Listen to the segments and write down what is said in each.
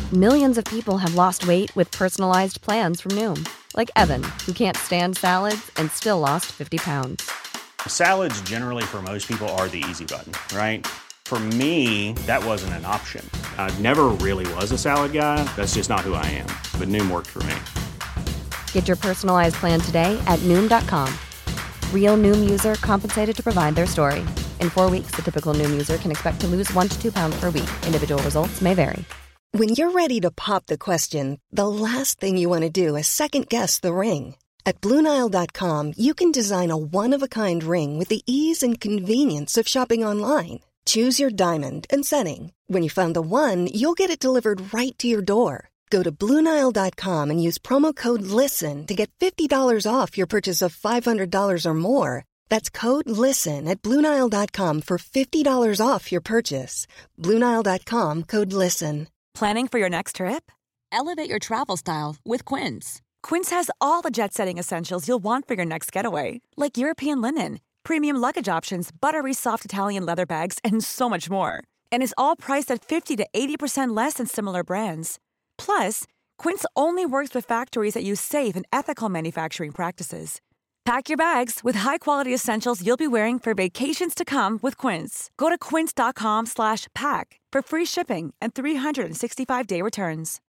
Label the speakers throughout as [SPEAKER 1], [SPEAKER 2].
[SPEAKER 1] Millions of people have lost weight with personalized plans from Noom. Like Evan, who can't stand salads and still lost 50 pounds.
[SPEAKER 2] Salads generally for most people are the easy button, right? For me, that wasn't an option. I never really was a salad guy. That's just not who I am. But Noom worked for me.
[SPEAKER 1] Get your personalized plan today at Noom.com. Real Noom user compensated to provide their story. In 4 weeks, the typical Noom user can expect to lose 1 to 2 pounds per week. Individual results may vary.
[SPEAKER 3] When you're ready to pop the question, the last thing you want to do is second-guess the ring. At BlueNile.com, you can design a one-of-a-kind ring with the ease and convenience of shopping online. Choose your diamond and setting. When you find the one, you'll get it delivered right to your door. Go to BlueNile.com and use promo code LISTEN to get $50 off your purchase of $500 or more. That's code LISTEN at BlueNile.com for $50 off your purchase. BlueNile.com, code LISTEN.
[SPEAKER 4] Planning for your next trip? Elevate your travel style with Quince. Quince has all the jet-setting essentials you'll want for your next getaway, like European linen, premium luggage options, buttery soft Italian leather bags, and so much more. And is all priced at 50 to 80% less than similar brands. Plus, Quince only works with factories that use safe and ethical manufacturing practices. Pack your bags with high-quality essentials you'll be wearing for vacations to come with Quince. Go to quince.com/pack for free shipping and 365-day returns.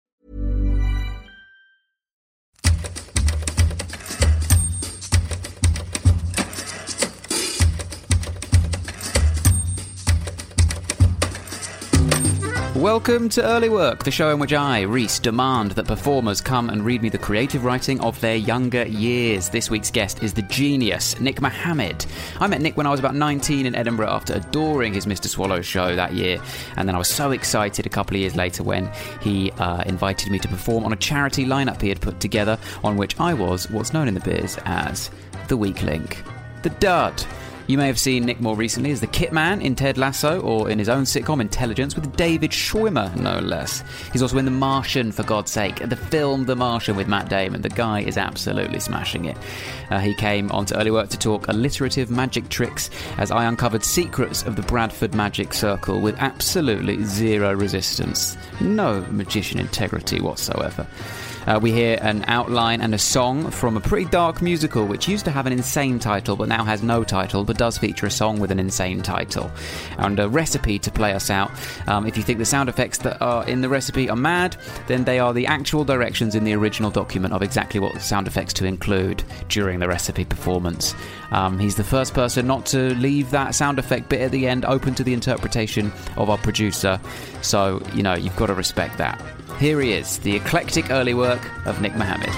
[SPEAKER 5] Welcome to Early Work, the show in which I, Reese, demand that performers come and read me the creative writing of their younger years. This week's guest is the genius, Nick Mohammed. I met Nick when I was about 19 in Edinburgh after adoring his Mr. Swallow show that year, and then I was so excited a couple of years later when he invited me to perform on a charity lineup he had put together, on which I was what's known in the biz as the weak link, the dud. You may have seen Nick more recently as the Kit Man in Ted Lasso, or in his own sitcom Intelligence with David Schwimmer, no less. He's also in The Martian, for God's sake, the film The Martian with Matt Damon. The guy is absolutely smashing it. He came onto Early Work to talk alliterative magic tricks as I uncovered secrets of the Bradford Magic Circle with absolutely zero resistance. No magician integrity whatsoever. We hear an outline and a song from a pretty dark musical which used to have an insane title but now has no title but does feature a song with an insane title. And a recipe to play us out. If you think the sound effects that are in the recipe are mad, then they are the actual directions in the original document of exactly what sound effects to include during the recipe performance. He's the first person not to leave that sound effect bit at the end open to the interpretation of our producer. So, you know, you've got to respect that. Here he is, the eclectic early work of Nick Mohammed.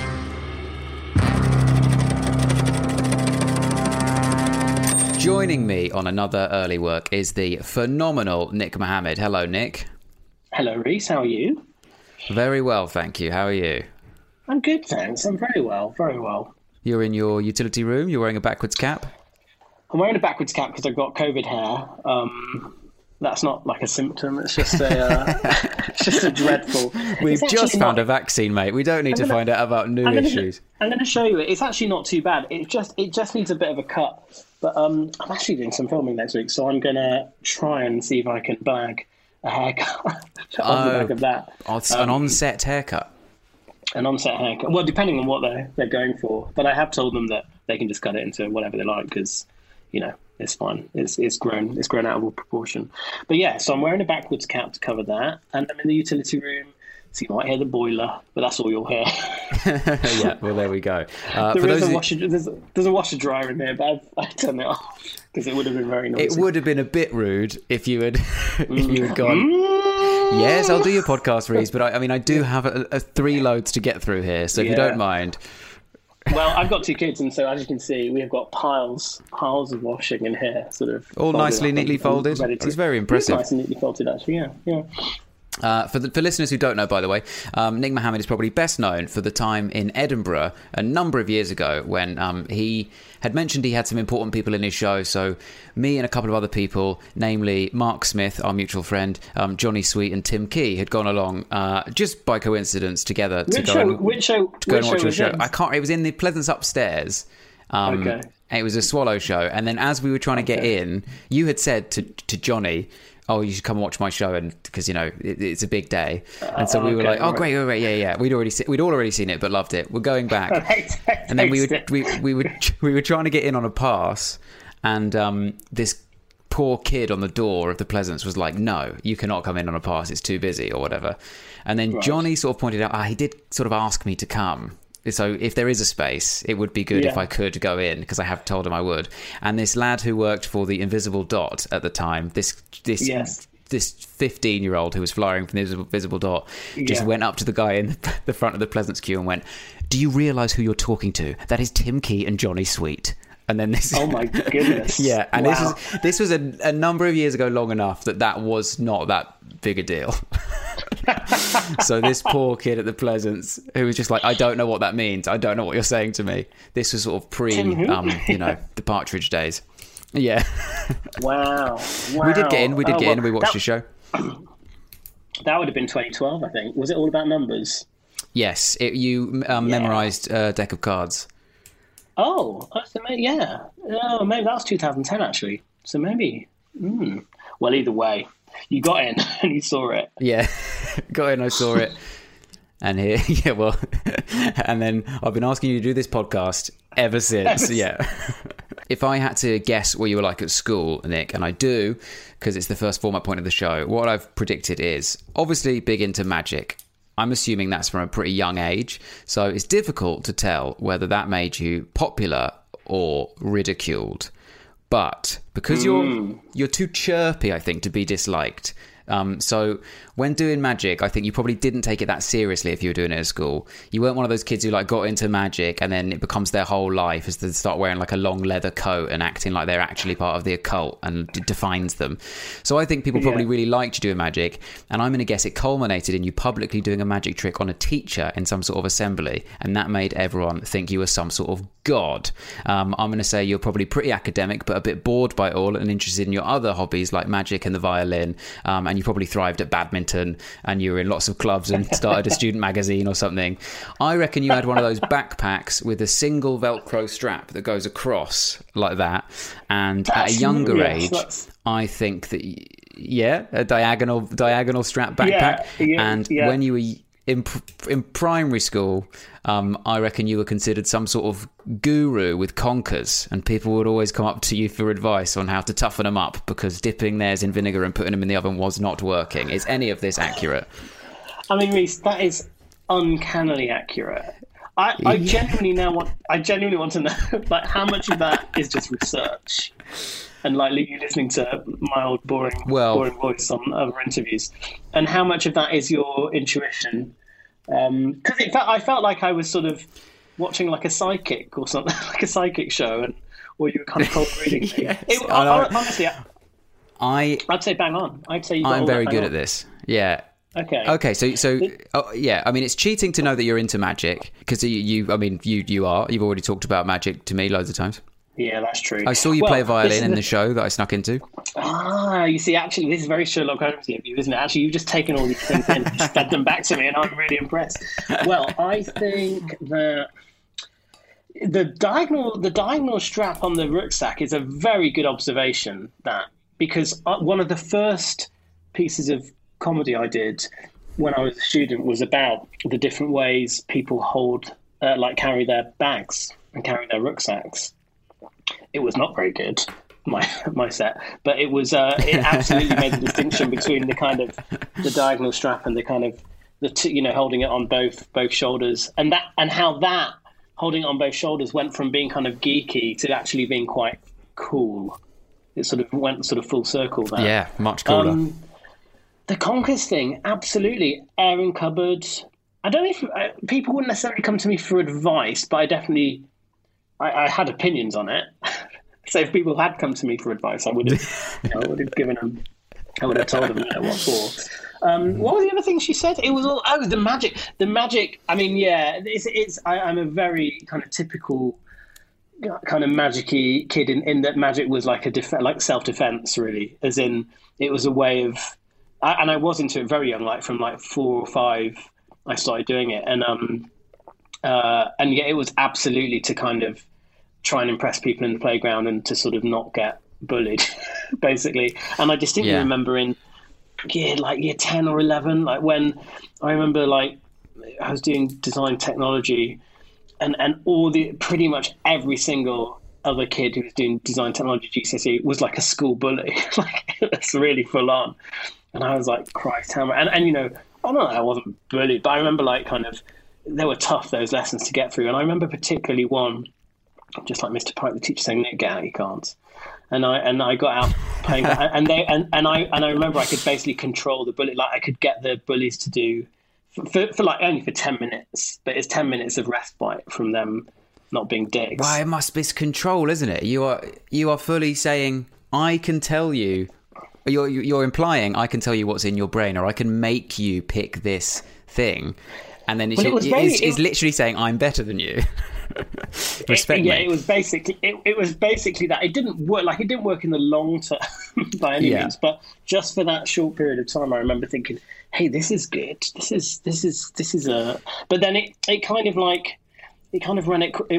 [SPEAKER 5] Joining me on another early work is the phenomenal Nick Mohammed. Hello, Nick.
[SPEAKER 6] Hello, Reese. How are you?
[SPEAKER 5] Very well, thank you. How are you?
[SPEAKER 6] I'm good, thanks. I'm very well, very well.
[SPEAKER 5] You're in your utility room? You're wearing a backwards cap?
[SPEAKER 6] I'm wearing a backwards cap because I've got COVID hair. That's not like a symptom. It's just it's just a dreadful.
[SPEAKER 5] We've just found a vaccine, mate. We don't need to find out about new issues.
[SPEAKER 6] I'm going to show you it. It's actually not too bad. It just needs a bit of a cut. But I'm actually doing some filming next week, so I'm going to try and see if I can bag a haircut on the back of that.
[SPEAKER 5] An on-set haircut.
[SPEAKER 6] An on-set haircut. Well, depending on what they're going for. But I have told them that they can just cut it into whatever they like because, you know, it's fine. It's grown out of all proportion. But yeah, so I'm wearing a backwards cap to cover that, and I'm in the utility room, so you might hear the boiler, but that's all you'll hear.
[SPEAKER 5] Yeah, well, there we go.
[SPEAKER 6] There's a washer dryer in there, but I've turned it off because it would have been very noisy.
[SPEAKER 5] It would have been a bit rude if you had gone. Yes, I'll do your podcast, Reese, but I do have a 3 loads to get through here, so if you don't mind.
[SPEAKER 6] Well, I've got 2 kids, and so as you can see, we have got piles of washing in here, sort of
[SPEAKER 5] all nicely, neatly folded. It's very impressive.
[SPEAKER 6] Nice and neatly folded, actually. Yeah.
[SPEAKER 5] For listeners who don't know, by the way, Nick Mohammed is probably best known for the time in Edinburgh a number of years ago when he had mentioned he had some important people in his show. So me and a couple of other people, namely Mark Smith, our mutual friend, Johnny Sweet and Tim Key, had gone along just by coincidence together to go and watch your show. It was in the Pleasance upstairs. Okay. It was a Swallow show. And then as we were trying to get in, you had said to Johnny oh, you should come watch my show, and because it's a big day, and so we were like, oh,
[SPEAKER 6] right.
[SPEAKER 5] great, yeah. We'd all already seen it, but loved it. We're going back, and then we were trying to get in on a pass, and this poor kid on the door of the Pleasance was like, no, you cannot come in on a pass, it's too busy or whatever. And then Johnny sort of pointed out, he did sort of ask me to come. So if there is a space, it would be good if I could go in, because I have told him I would. And this lad who worked for the Invisible Dot at the time, this 15-year-old who was flying from the Invisible Dot, just went up to the guy in the front of the Pleasance queue and went, do you realise who you're talking to? That is Tim Key and Johnny Sweet. And then this...
[SPEAKER 6] Oh my goodness.
[SPEAKER 5] Yeah, and this was a number of years ago, long enough that was not that big a deal. So this poor kid at the Pleasance, who was just like, I don't know what that means. I don't know what you're saying to me. This was sort of pre, the Partridge days. Yeah.
[SPEAKER 6] Wow.
[SPEAKER 5] We did get in. We watched the show.
[SPEAKER 6] That would have been 2012, I think. Was it all about numbers?
[SPEAKER 5] Yes. You memorised a deck of cards.
[SPEAKER 6] Oh, yeah. Oh, maybe that was 2010, actually. So maybe. Well, either way, you got in and you saw it.
[SPEAKER 5] Yeah, got in, I saw it. And here, and then I've been asking you to do this podcast ever since. Yeah. If I had to guess what you were like at school, Nick, and I do, because it's the first format point of the show, what I've predicted is obviously big into magic. I'm assuming that's from a pretty young age, so it's difficult to tell whether that made you popular or ridiculed. But because you're too chirpy, I think, to be disliked. So when doing magic, I think you probably didn't take it that seriously if you were doing it at school. You weren't one of those kids who got into magic and then it becomes their whole life as they start wearing a long leather coat and acting like they're actually part of the occult and it defines them. So I think people probably really liked you doing magic, and I'm going to guess it culminated in you publicly doing a magic trick on a teacher in some sort of assembly, and that made everyone think you were some sort of god. I'm going to say you're probably pretty academic but a bit bored by it all and interested in your other hobbies like magic and the violin, and you probably thrived at badminton and you were in lots of clubs and started a student magazine or something. I reckon you had one of those backpacks with a single Velcro strap that goes across like that, and at a younger age I think that a diagonal strap backpack, when you were in primary school, I reckon you were considered some sort of guru with conkers, and people would always come up to you for advice on how to toughen them up because dipping theirs in vinegar and putting them in the oven was not working. Is any of this accurate? I
[SPEAKER 6] mean, Reese, that is uncannily accurate. I genuinely want to know how much of that is just research and you listening to my old boring voice on other interviews, and how much of that is your intuition. Because I felt like I was sort of watching a psychic or something, like a psychic show, or you were kind of cold reading me.
[SPEAKER 5] Yes,
[SPEAKER 6] honestly, I'd say bang on. I'd say
[SPEAKER 5] I'm very good at this. Yeah. Okay. So I mean, it's cheating to know that you're into magic, because you are. You've already talked about magic to me loads of times.
[SPEAKER 6] Yeah, that's true.
[SPEAKER 5] I saw you play violin in the show that I snuck into.
[SPEAKER 6] You see, actually, this is very Sherlock Holmes of you, isn't it? Actually, you've just taken all these things and fed them back to me, and I'm really impressed. Well, I think that the diagonal strap on the rucksack is a very good observation, because one of the first pieces of comedy I did when I was a student was about the different ways people carry their bags and carry their rucksacks. It was not very good, my set, but it was it absolutely made the distinction between the kind of the diagonal strap and the kind of holding it on both shoulders, and how that holding it on both shoulders went from being kind of geeky to actually being quite cool. It sort of went full circle there. Yeah,
[SPEAKER 5] much cooler.
[SPEAKER 6] The conkers thing, absolutely. Airing cupboards. I don't know if people wouldn't necessarily come to me for advice, but I had opinions on it. So if people had come to me for advice, I would have given them. I would have told them what for. What was the other thing she said? It was all the magic. The magic. I mean, yeah, it's. I'm a very kind of typical kind of magic-y kid in that magic was like self-defense, really, as in it was a way of. And I was into it very young, from 4 or 5. I started doing it, and yeah, it was absolutely to kind of try and impress people in the playground and to sort of not get bullied, basically. And I distinctly remember in year 10 or 11, like when I remember like I was doing design technology, and pretty much every single other kid who was doing design technology GCSE was like a school bully. Like, it's really full on. And I was like, Christ, how much? And you know, I don't know, I wasn't bullied, but I remember like kind of, they were tough, those lessons to get through. And I remember particularly one, just like Mr. Pike, the teacher saying, Nick, get out, you can't. And I got out playing that, and I remember I could basically control the bully. Like I could get the bullies to do for like only for 10 minutes, but it's 10 minutes of respite from them not being dicks.
[SPEAKER 5] Well, it must be control, isn't it? You are fully saying, I can tell you. You're implying I can tell you what's in your brain, or I can make you pick this thing, and then it's literally saying I'm better than you. Respect me.
[SPEAKER 6] It was basically that. It didn't work. Like, it didn't work in the long term by any means, but just for that short period of time, I remember thinking, "Hey, this is good. This is a." But then it kind of like it kind of ran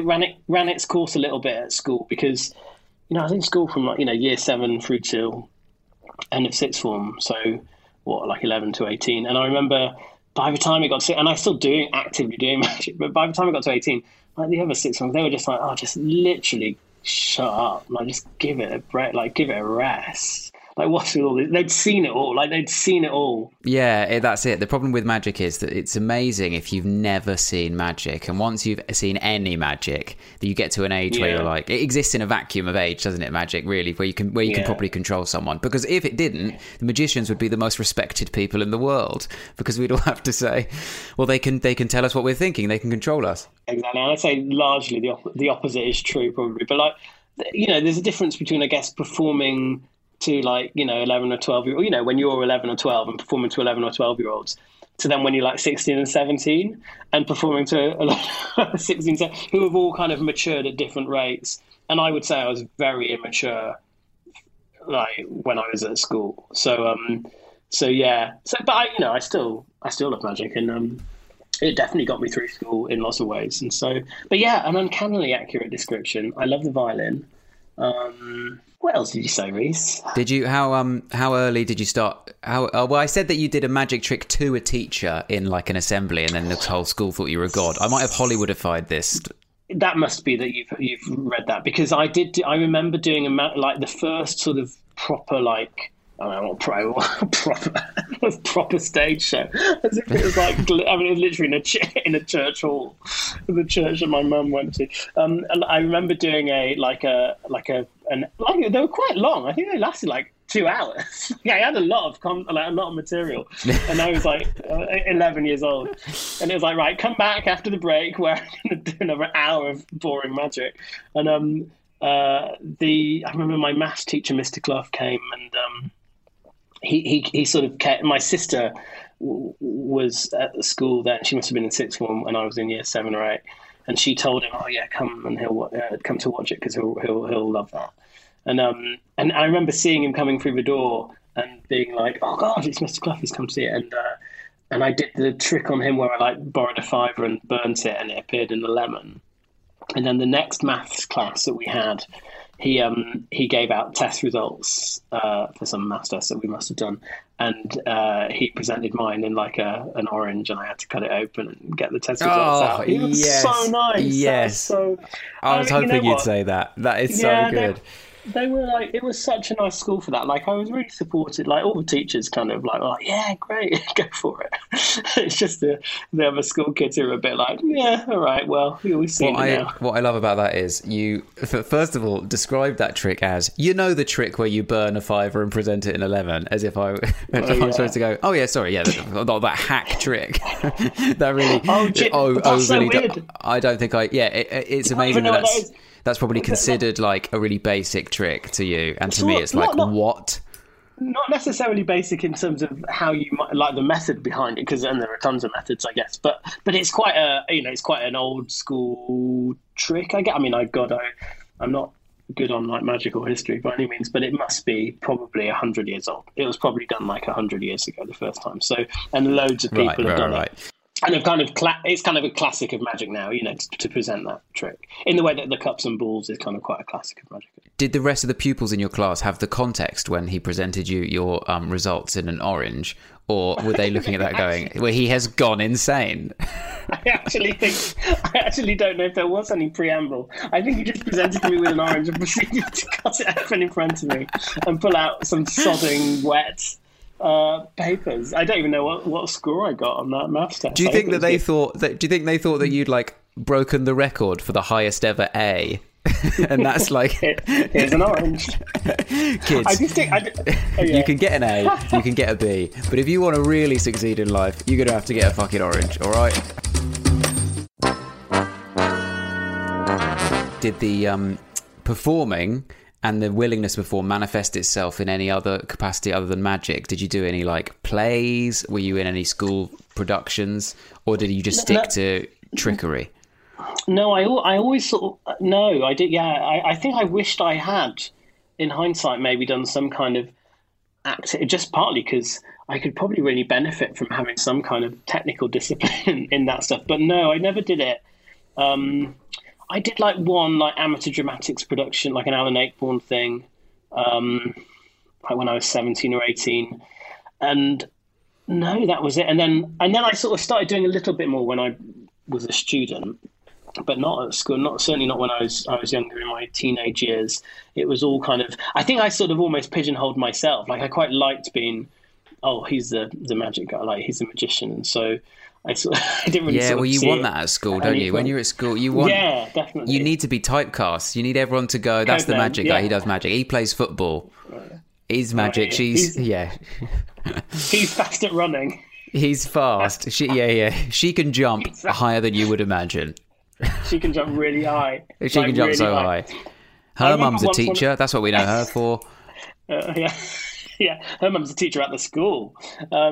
[SPEAKER 6] its course a little bit at school, because I was in school from like year 7 through till end of sixth form, so like 11 to 18, and I remember by the time it got to, and I still actively doing magic, but by the time it got to 18, like the other sixth form, they were just like, oh, just literally shut up, like just give it a break, like give it a rest. Like, what's with all this? They'd seen it all.
[SPEAKER 5] Yeah, that's it. The problem with magic is that it's amazing if you've never seen magic. And once you've seen any magic, that you get to an age where you're like, it exists in a vacuum of age, doesn't it, magic, really, where you can properly control someone. Because if it didn't, the magicians would be the most respected people in the world, because we'd all have to say, well, they can tell us what we're thinking. They can control us.
[SPEAKER 6] Exactly. And I'd say largely the opposite is true, probably. But, like, there's a difference between, I guess, performing to 11 or 12 year old, when you're 11 or 12 and performing to 11 or 12 year olds, to then when you're like 16 and 17 and performing to 16, who have all kind of matured at different rates. And I would say I was very immature, like when I was at school. But I still love magic, and it definitely got me through school in lots of ways. And so, but yeah, an uncannily accurate description. I love the violin. What else did you say, Reese?
[SPEAKER 5] Did you how early did you start? Well, I said that you did a magic trick to a teacher in like an assembly, and then the whole school thought you were a god. I might have Hollywoodified this.
[SPEAKER 6] That must be that you've read that, because I did. I remember doing the first sort of proper proper stage show, as if it was like, it was literally in a church hall, the church that my mum went to. And I remember doing they were quite long. I think they lasted like 2 hours. I had a lot of material, and I was like 11 years old, and it was like, right, come back after the break where I'm going to do another hour of boring magic. And I remember my maths teacher, Mr. Clough, came, and he sort of kept, my sister was at the school then. She must have been in sixth form when I was in year 7 or 8, and she told him, "Oh yeah, come and he'll come to watch it, because he'll love that." And I remember seeing him coming through the door and being like, "Oh God, it's Mr. Clough, he's come to see it." And I did the trick on him where I like borrowed a fiver and burnt it, and it appeared in the lemon. And then the next maths class that we had, he gave out test results for some maths test that we must have done, and he presented mine in like an orange, and I had to cut it open and get the test results out. It was so nice.
[SPEAKER 5] Yes. I was hoping you'd say that. That is so good.
[SPEAKER 6] They were like, it was such a nice school for that. Like, I was really supported. Like, all the teachers kind of like, "Oh, yeah, great, go for it." It's just the other school kids who are a bit like, "Yeah, all right, well, we've seen it now." What
[SPEAKER 5] I love about that is you, first of all, describe that trick as, the trick where you burn a fiver and present it in a lemon, as if I'm supposed to go, "Oh yeah, sorry, yeah, that hack trick." That really,
[SPEAKER 6] that's so weird.
[SPEAKER 5] I don't think it's amazing that's probably considered like a really basic trick to you, and to me it's like, what?
[SPEAKER 6] Not necessarily basic in terms of how you might like the method behind it, because then there are tons of methods, I guess. But it's quite it's quite an old school trick. I'm not good on like magical history by any means, but it must be probably 100 years old. It was probably done like 100 years ago the first time. So, and loads of people have done it. And it's kind of a classic of Magic now, to present that trick in the way that the cups and balls is kind of quite a classic of Magic.
[SPEAKER 5] Did the rest of the pupils in your class have the context when he presented you your results in an orange, or were they looking at that going, well, he has gone insane?
[SPEAKER 6] I actually don't know if there was any preamble. I think he just presented me with an orange and proceeded to cut it open in front of me and pull out some sodding wet papers. I don't even know what score I got on that maths test.
[SPEAKER 5] Do you think they thought that you'd like broken the record for the highest ever A? And that's like,
[SPEAKER 6] here's an orange.
[SPEAKER 5] Kids, you can get an A, you can get a B, but if you want to really succeed in life, you're gonna have to get a fucking orange. All right. Did the performing and the willingness to perform manifest itself in any other capacity other than Magic? Did you do any like plays? Were you in any school productions, or did you just stick to trickery?
[SPEAKER 6] No, I always sort of, no, I did. Yeah, I think I wished I had, in hindsight, maybe done some kind of acting, just partly because I could probably really benefit from having some kind of technical discipline in that stuff. But no, I never did it. I did like one like amateur dramatics production, like an Alan Ayckbourn thing, like when I was 17 or 18, and no, that was it. And then I sort of started doing a little bit more when I was a student, but not at school. Certainly not when I was younger, in my teenage years. It was all kind of, I think I sort of almost pigeonholed myself. Like I quite liked being, he's the magic guy, like he's a magician, and so I didn't really. Yeah,
[SPEAKER 5] well, you want that at school, don't you? When you're at school, you want.
[SPEAKER 6] Yeah, definitely.
[SPEAKER 5] You need to be typecast. You need everyone to go, that's the magic guy. He does magic. He plays football. He's magic. He's
[SPEAKER 6] fast at running.
[SPEAKER 5] He's fast. She can jump higher than you would imagine.
[SPEAKER 6] She can jump really high.
[SPEAKER 5] She can jump really so high. Her mum's a teacher. That's what we know her for. Yeah, her mum's a teacher at the school. What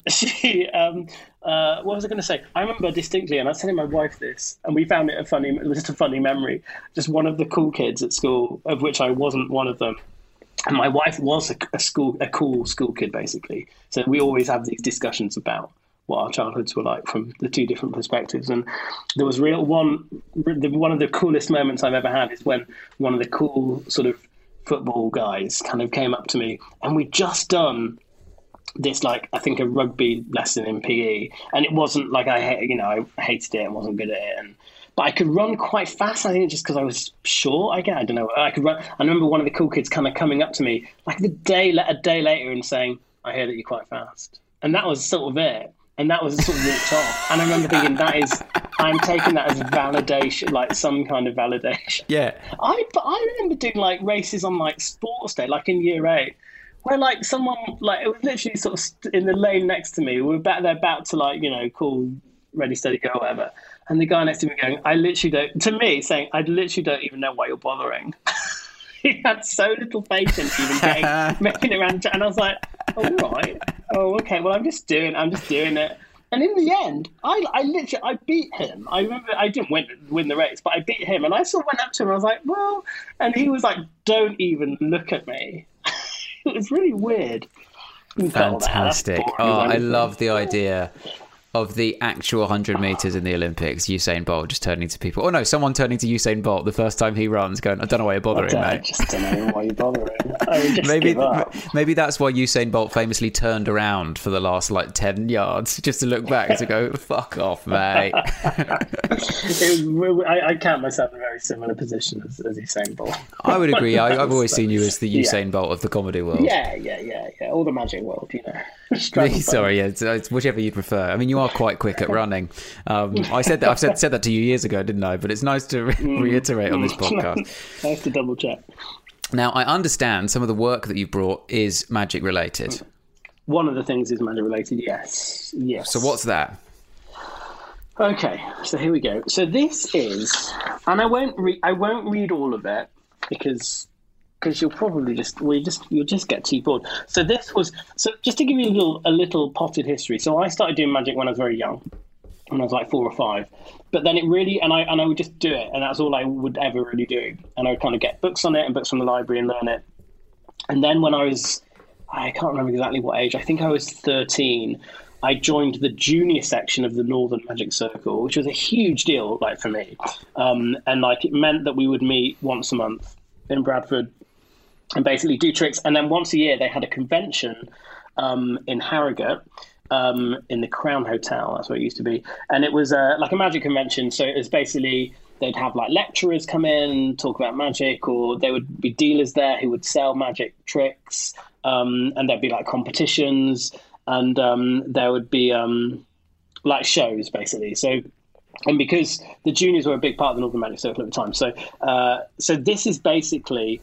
[SPEAKER 5] was I going to say? I remember distinctly, and I was telling my wife this, and we found it just a funny memory. Just one of the cool kids at school, of which I wasn't one of them. And my wife was a cool school kid, basically. So we always have these discussions about what our childhoods were like from the two different perspectives. And there was one of the coolest moments I've ever had is when one of the cool sort of football guys kind of came up to me, and we'd just done this, like, I think a rugby lesson in PE, and it wasn't like I hated it and wasn't good at it, but I could run quite fast. I think just because I was short, I don't know. I could run. I remember one of the cool kids kind of coming up to me like a day later and saying, "I hear that you're quite fast," and that was sort of it. And that was sort of walked off. And I remember thinking, I'm taking that as validation, like some kind of validation. Yeah.
[SPEAKER 6] But I remember doing like races on like sports day, like in year 8, where like someone, like it was literally sort of in the lane next to me. We were about to like, call ready, steady, go, whatever. And the guy next to me going, I literally don't even know why you're bothering. He had so little patience even making it around. And I was like, all right. Oh, okay. Well, I'm just doing it. And in the end, I beat him. I remember I didn't win the race, but I beat him. And I sort of went up to him and I was like, well, and he was like, don't even look at me. It was really weird.
[SPEAKER 5] Fantastic. I love the idea of the actual 100 meters in the Olympics, Usain Bolt just turning to people. Oh no, someone turning to Usain Bolt the first time he runs, going, I don't know why you're bothering, mate.
[SPEAKER 6] I just don't know why you're bothering.
[SPEAKER 5] Maybe that's why Usain Bolt famously turned around for the last like 10 yards just to look back to go, fuck off, mate.
[SPEAKER 6] I count myself in a very similar position as Usain Bolt.
[SPEAKER 5] I would agree. I've always seen you as the Usain Bolt of the comedy world.
[SPEAKER 6] Yeah. All the magic world,
[SPEAKER 5] Sorry, it's whichever you prefer. I mean, you are quite quick at running. I've said that to you years ago, didn't I? But it's nice to reiterate on this podcast.
[SPEAKER 6] Nice to double check.
[SPEAKER 5] Now, I understand some of the work that you've brought is magic related.
[SPEAKER 6] One of the things is magic related, yes.
[SPEAKER 5] So what's that?
[SPEAKER 6] Okay, so here we go. So this is, and I won't read all of it because you'll probably you'll just get too bored. So just to give you a little potted history. So I started doing magic when I was very young, when I was like 4 or 5. But then it really, and I would just do it, and that's all I would ever really do. And I would kind of get books on it and books from the library and learn it. And then when I can't remember exactly what age, I think I was 13, I joined the junior section of the Northern Magic Circle, which was a huge deal, like, for me. And like, it meant that we would meet once a month in Bradford and basically do tricks. And then once a year, they had a convention in Harrogate, in the Crown Hotel. That's where it used to be. And it was like a magic convention. So it was basically, they'd have like lecturers come in, talk about magic, or there would be dealers there who would sell magic tricks. And there'd be like competitions, and there would be like shows, basically. So, and because the juniors were a big part of the Northern Magic Circle at the time, so this is basically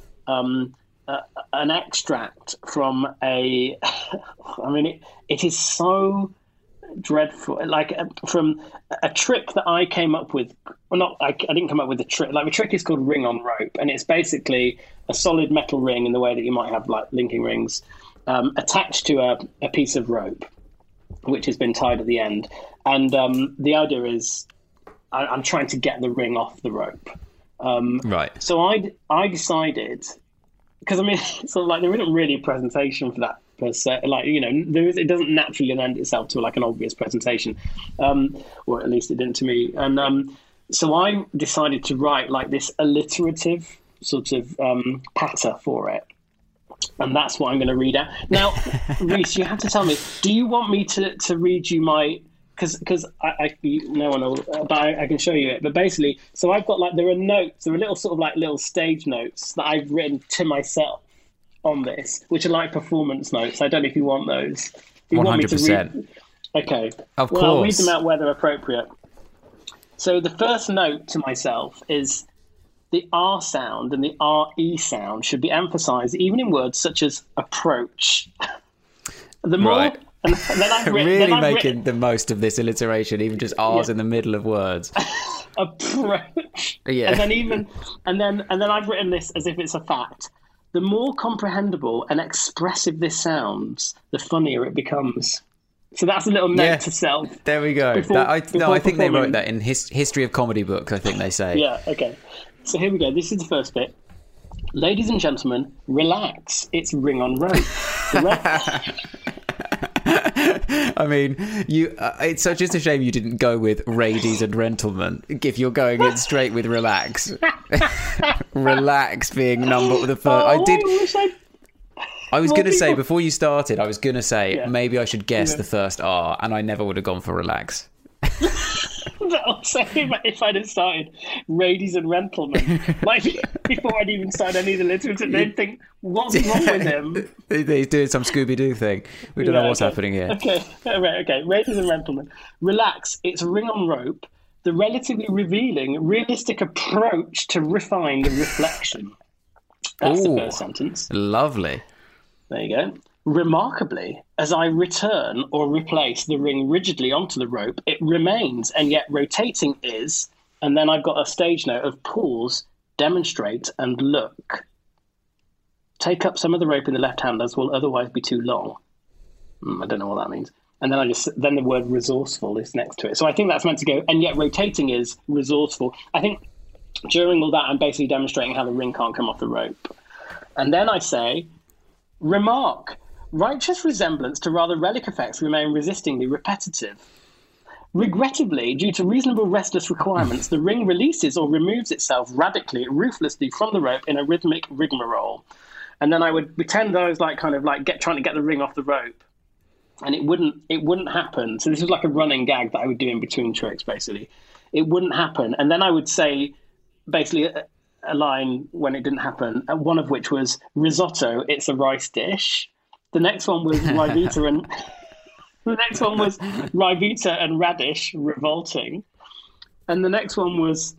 [SPEAKER 6] an extract from a. I mean, it is so dreadful. Like from a trick that I came up with. Well, not I didn't come up with the trick. Like the trick is called ring on rope, and it's basically a solid metal ring in the way that you might have like linking rings, attached to a piece of rope, which has been tied at the end. And the idea is, I'm trying to get the ring off the rope.
[SPEAKER 5] Right.
[SPEAKER 6] So I decided, because I mean, sort of like there isn't really a presentation for that per se. Like, you know, it doesn't naturally lend itself to like an obvious presentation, or at least it didn't to me. And so I decided to write like this alliterative sort of patter for it. And that's what I'm going to read out. Now, Reese, you have to tell me, do you want me to read you my... Because no one will, but I can show you it. But basically, so I've got like, there are notes, there are little sort of like little stage notes that I've written to myself on this, which are like performance notes. I don't know if you want those. Do you
[SPEAKER 5] 100%.
[SPEAKER 6] want me to read? Okay.
[SPEAKER 5] Of
[SPEAKER 6] course.
[SPEAKER 5] I'll
[SPEAKER 6] read them out where they're appropriate. So the first note to myself is the R sound and the RE sound should be emphasized, even in words such as approach. The more...
[SPEAKER 5] Right.
[SPEAKER 6] And then I've written,
[SPEAKER 5] really making the most of this alliteration, even just R's in the middle of words.
[SPEAKER 6] Approach.
[SPEAKER 5] Yeah.
[SPEAKER 6] And then I've written this as if it's a fact. The more comprehensible and expressive this sounds, the funnier it becomes. So that's a little note to self.
[SPEAKER 5] There we go. I think they wrote that in History of Comedy books, I think they say.
[SPEAKER 6] Yeah, okay. So here we go. This is the first bit. Ladies and gentlemen, relax. It's ring on rope.
[SPEAKER 5] I mean, it's just a shame you didn't go with Radies and Rentleman if you're going in straight with relax. Relax being number the first. I was going to say, before you started, I was going to say maybe I should guess the first R, and I never would have gone for relax.
[SPEAKER 6] I'll say if I'd have started Radies and Rentleman, like before I'd even started any of the literature, they'd think, what's wrong with him?
[SPEAKER 5] He's doing some Scooby-Doo thing. We don't know what's happening here.
[SPEAKER 6] Okay, Radies and Rentleman. Relax, it's ring on rope, the relatively revealing, realistic approach to refined reflection. That's the first sentence.
[SPEAKER 5] Lovely.
[SPEAKER 6] There you go. Remarkably, as I return or replace the ring rigidly onto the rope, it remains, and yet rotating is, and then I've got a stage note of pause, demonstrate, and look. Take up some of the rope in the left hand, as will otherwise be too long. I don't know what that means. And then the word resourceful is next to it. So I think that's meant to go, and yet rotating is resourceful. I think during all that, I'm basically demonstrating how the ring can't come off the rope. And then I say, remark. Righteous resemblance to rather relic effects remain resistingly repetitive. Regrettably, due to reasonable restless requirements, the ring releases or removes itself radically, ruthlessly from the rope in a rhythmic rigmarole. And then I would pretend I was like kind of like trying to get the ring off the rope, and it wouldn't happen. So this was like a running gag that I would do in between tricks. Basically, it wouldn't happen, and then I would say basically a line when it didn't happen. One of which was risotto. It's a rice dish. The next one was Ryvita and radish revolting. And the next one was,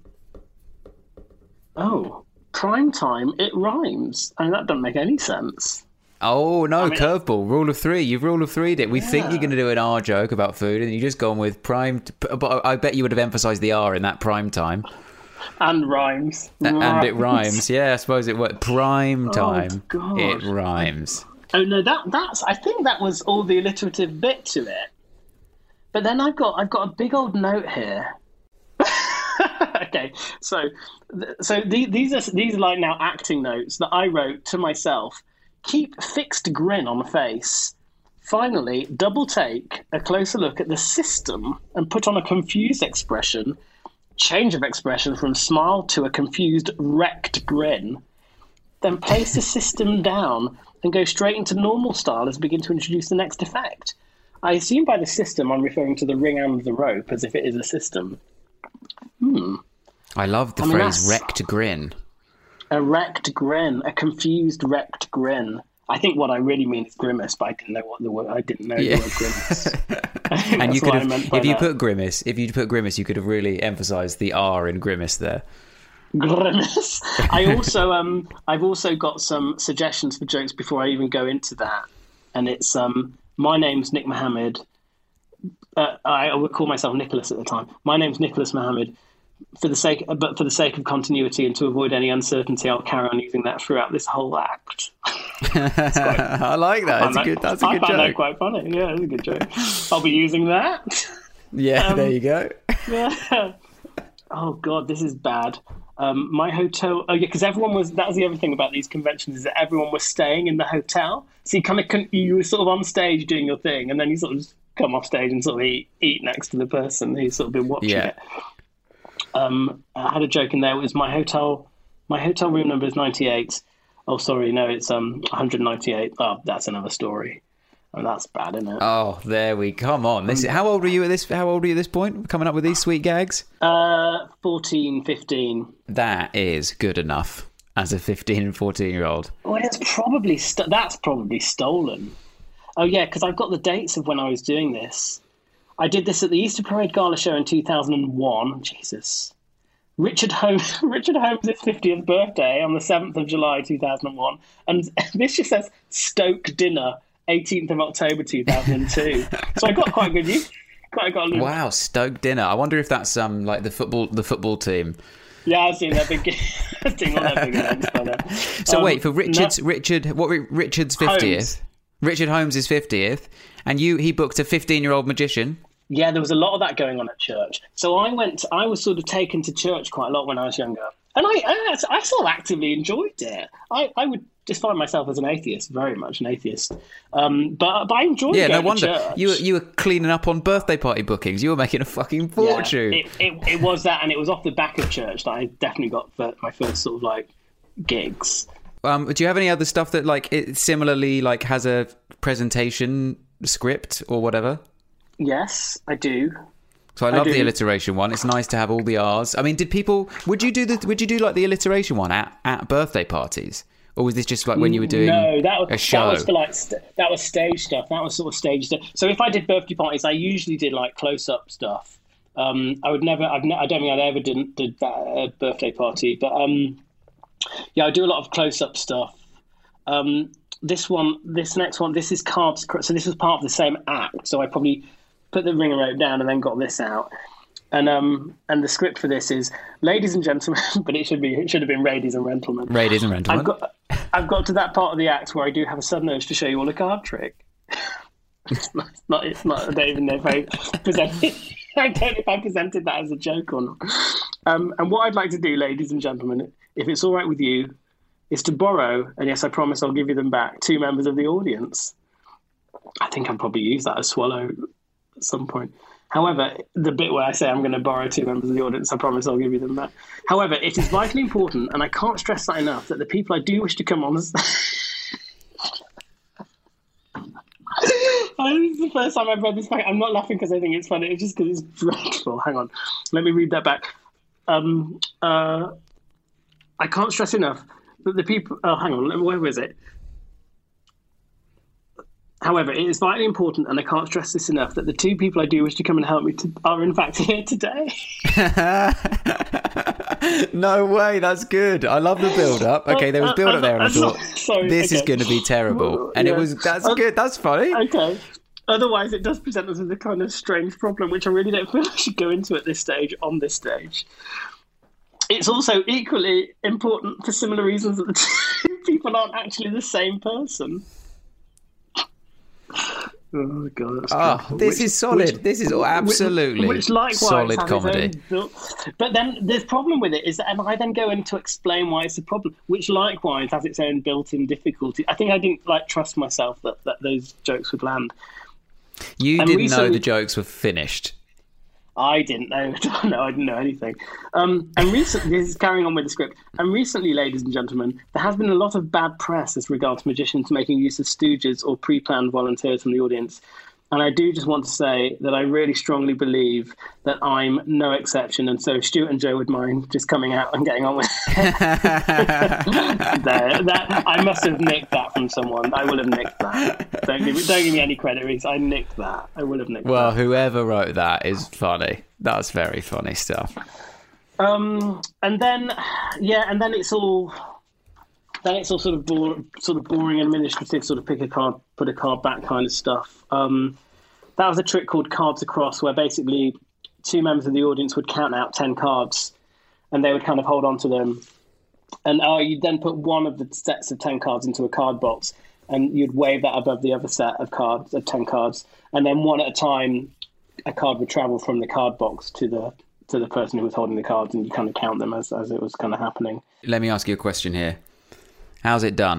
[SPEAKER 6] prime time, it rhymes. I mean, that doesn't make any sense.
[SPEAKER 5] Oh, no, curveball. Rule of three. You've rule of three'd it. We think you're going to do an R joke about food, and you just gone with prime. But I bet you would have emphasised the R in that prime time.
[SPEAKER 6] And rhymes.
[SPEAKER 5] And it rhymes. Yeah, I suppose it worked. Prime time.
[SPEAKER 6] Oh, God.
[SPEAKER 5] It rhymes.
[SPEAKER 6] Oh no, that's. I think that was all the alliterative bit to it. But then I've got a big old note here. Okay, so these are like now acting notes that I wrote to myself. Keep fixed grin on face. Finally, double take a closer look at the system and put on a confused expression, change of expression from smile to a confused wrecked grin. Then place the system down and go straight into normal style as we begin to introduce the next effect. I assume by the system I'm referring to the ring and the rope as if it is a system.
[SPEAKER 5] I love the phrase wrecked grin.
[SPEAKER 6] A wrecked grin, a confused wrecked grin. I think what I really mean is grimace, but I didn't know what the word. I didn't know the word grimace.
[SPEAKER 5] And you could have, if you put grimace, you could have really emphasised the R in grimace there.
[SPEAKER 6] Grimace. I've also got some suggestions for jokes before I even go into that, and it's my name's Nick Mohammed. I would call myself Nicholas at the time. My name's Nicholas Mohammed. For the sake of continuity and to avoid any uncertainty, I'll carry on using that throughout this whole act.
[SPEAKER 5] I like that. That's a good joke.
[SPEAKER 6] I found that quite funny. Yeah, it's a good joke. I'll be using that.
[SPEAKER 5] Yeah, there you go.
[SPEAKER 6] Yeah. Oh God, this is bad. My hotel. Oh yeah, because that was the other thing about these conventions, is that everyone was staying in the hotel. So you were sort of on stage doing your thing, and then you sort of just come off stage and sort of eat next to the person who's sort of been watching it. I had a joke in there. It was my hotel room number is 98. Oh, sorry, no, it's 198. Oh, that's another story. And that's bad, isn't it?
[SPEAKER 5] Oh, there we come on. How old were you at this point? Coming up with these sweet gags?
[SPEAKER 6] 14, 15.
[SPEAKER 5] That is good enough as a 15 and 14-year-old.
[SPEAKER 6] Well, it's probably that's probably stolen. Oh yeah, because I've got the dates of when I was doing this. I did this at the Easter Parade Gala Show in 2001. Jesus. Richard Holmes' 50th birthday on the 7th of July 2001. And this just says Stoke Dinner, 18th of October 2002. So I got quite good use.
[SPEAKER 5] Wow, Stoke Dinner. I wonder if that's like the football team.
[SPEAKER 6] Yeah, I've seen that big thing on that big event.
[SPEAKER 5] So wait, for Richard's 50th? Richard Holmes' 50th, and he booked a 15-year-old magician.
[SPEAKER 6] Yeah, there was a lot of that going on at church. So I was sort of taken to church quite a lot when I was younger. And I sort of actively enjoyed it. I would define myself as an atheist, very much an atheist. But I enjoyed it. Yeah, no wonder.
[SPEAKER 5] Church. You were cleaning up on birthday party bookings. You were making a fucking fortune.
[SPEAKER 6] Yeah, it was that, and it was off the back of church that I definitely got my first sort of like gigs.
[SPEAKER 5] Do you have any other stuff that like it similarly like has a presentation script or whatever?
[SPEAKER 6] Yes, I do.
[SPEAKER 5] So I love the alliteration one. It's nice to have all the R's. I mean, would you do like the alliteration one at birthday parties? Or was this just like when you were doing a show?
[SPEAKER 6] That was stage stuff. That was sort of stage stuff. So if I did birthday parties, I usually did like close-up stuff. I don't think I'd ever did that birthday party, but yeah, I do a lot of close-up stuff. This next one, this is cards. So this was part of the same act. So I probably put the ring and rope down and then got this out. And the script for this is, ladies and gentlemen, but it should have been ladies and gentlemen.
[SPEAKER 5] Ladies and gentlemen.
[SPEAKER 6] I've got to that part of the act where I do have a sudden urge to show you all a card trick. It's not. I don't even know if I presented. I don't know if I presented that as a joke or not. And what I'd like to do, ladies and gentlemen, if it's all right with you, is to borrow, and yes, I promise I'll give you them back, 2 members of the audience. I think I'll probably use that as Swallow at some point. However, the bit where I say I'm going to borrow 2 members of the audience, I promise I'll give you them back. However, it is vitally important, and I can't stress that enough, that the people I do wish to come on... This is the first time I've read this back. I'm not laughing because I think it's funny. It's just because it's dreadful. Hang on. Let me read that back. I can't stress enough that the people... Oh, hang on. Where was it? However, it is vitally important, and I can't stress this enough, that the 2 people I do wish to come and help me are in fact here today.
[SPEAKER 5] No way, that's good. I love the build-up. Okay, there was build-up there, and I thought, this is going to be terrible. And that's good, that's funny.
[SPEAKER 6] Okay. Otherwise, it does present us with a kind of strange problem, which I really don't feel I should go into at this stage, on this stage. It's also equally important for similar reasons that the 2 people aren't actually the same person. Oh god!
[SPEAKER 5] This is solid. This is absolutely
[SPEAKER 6] which likewise
[SPEAKER 5] solid
[SPEAKER 6] has
[SPEAKER 5] comedy.
[SPEAKER 6] its own but then the problem with it is that, and I then go in to explain why it's a problem, which likewise has its own built-in difficulty. I think I didn't trust myself that those jokes would land.
[SPEAKER 5] You didn't know the jokes were finished.
[SPEAKER 6] I didn't know. No, I didn't know anything. And recently, this is carrying on with the script. And recently, ladies and gentlemen, there has been a lot of bad press as regards magicians making use of stooges or pre-planned volunteers from the audience. And I do just want to say that I really strongly believe that I'm no exception. And so Stuart and Joe would mind just coming out and getting on with it. I must have nicked that from someone. I will have nicked that. Don't give me any credit, Reese. I nicked that. I will have nicked that.
[SPEAKER 5] Well, whoever wrote that is funny. That's very funny stuff.
[SPEAKER 6] And then it's all sort of boring administrative, sort of pick a card, put a card back kind of stuff. That was a trick called Cards Across, where basically two members of the audience would count out 10 cards and they would kind of hold on to them. And you'd then put one of the sets of 10 cards into a card box and you'd wave that above the other set of 10 cards. And then one at a time, a card would travel from the card box to the person who was holding the cards, and you kind of count them as it was kind of happening.
[SPEAKER 5] Let me ask you a question here. How's it done?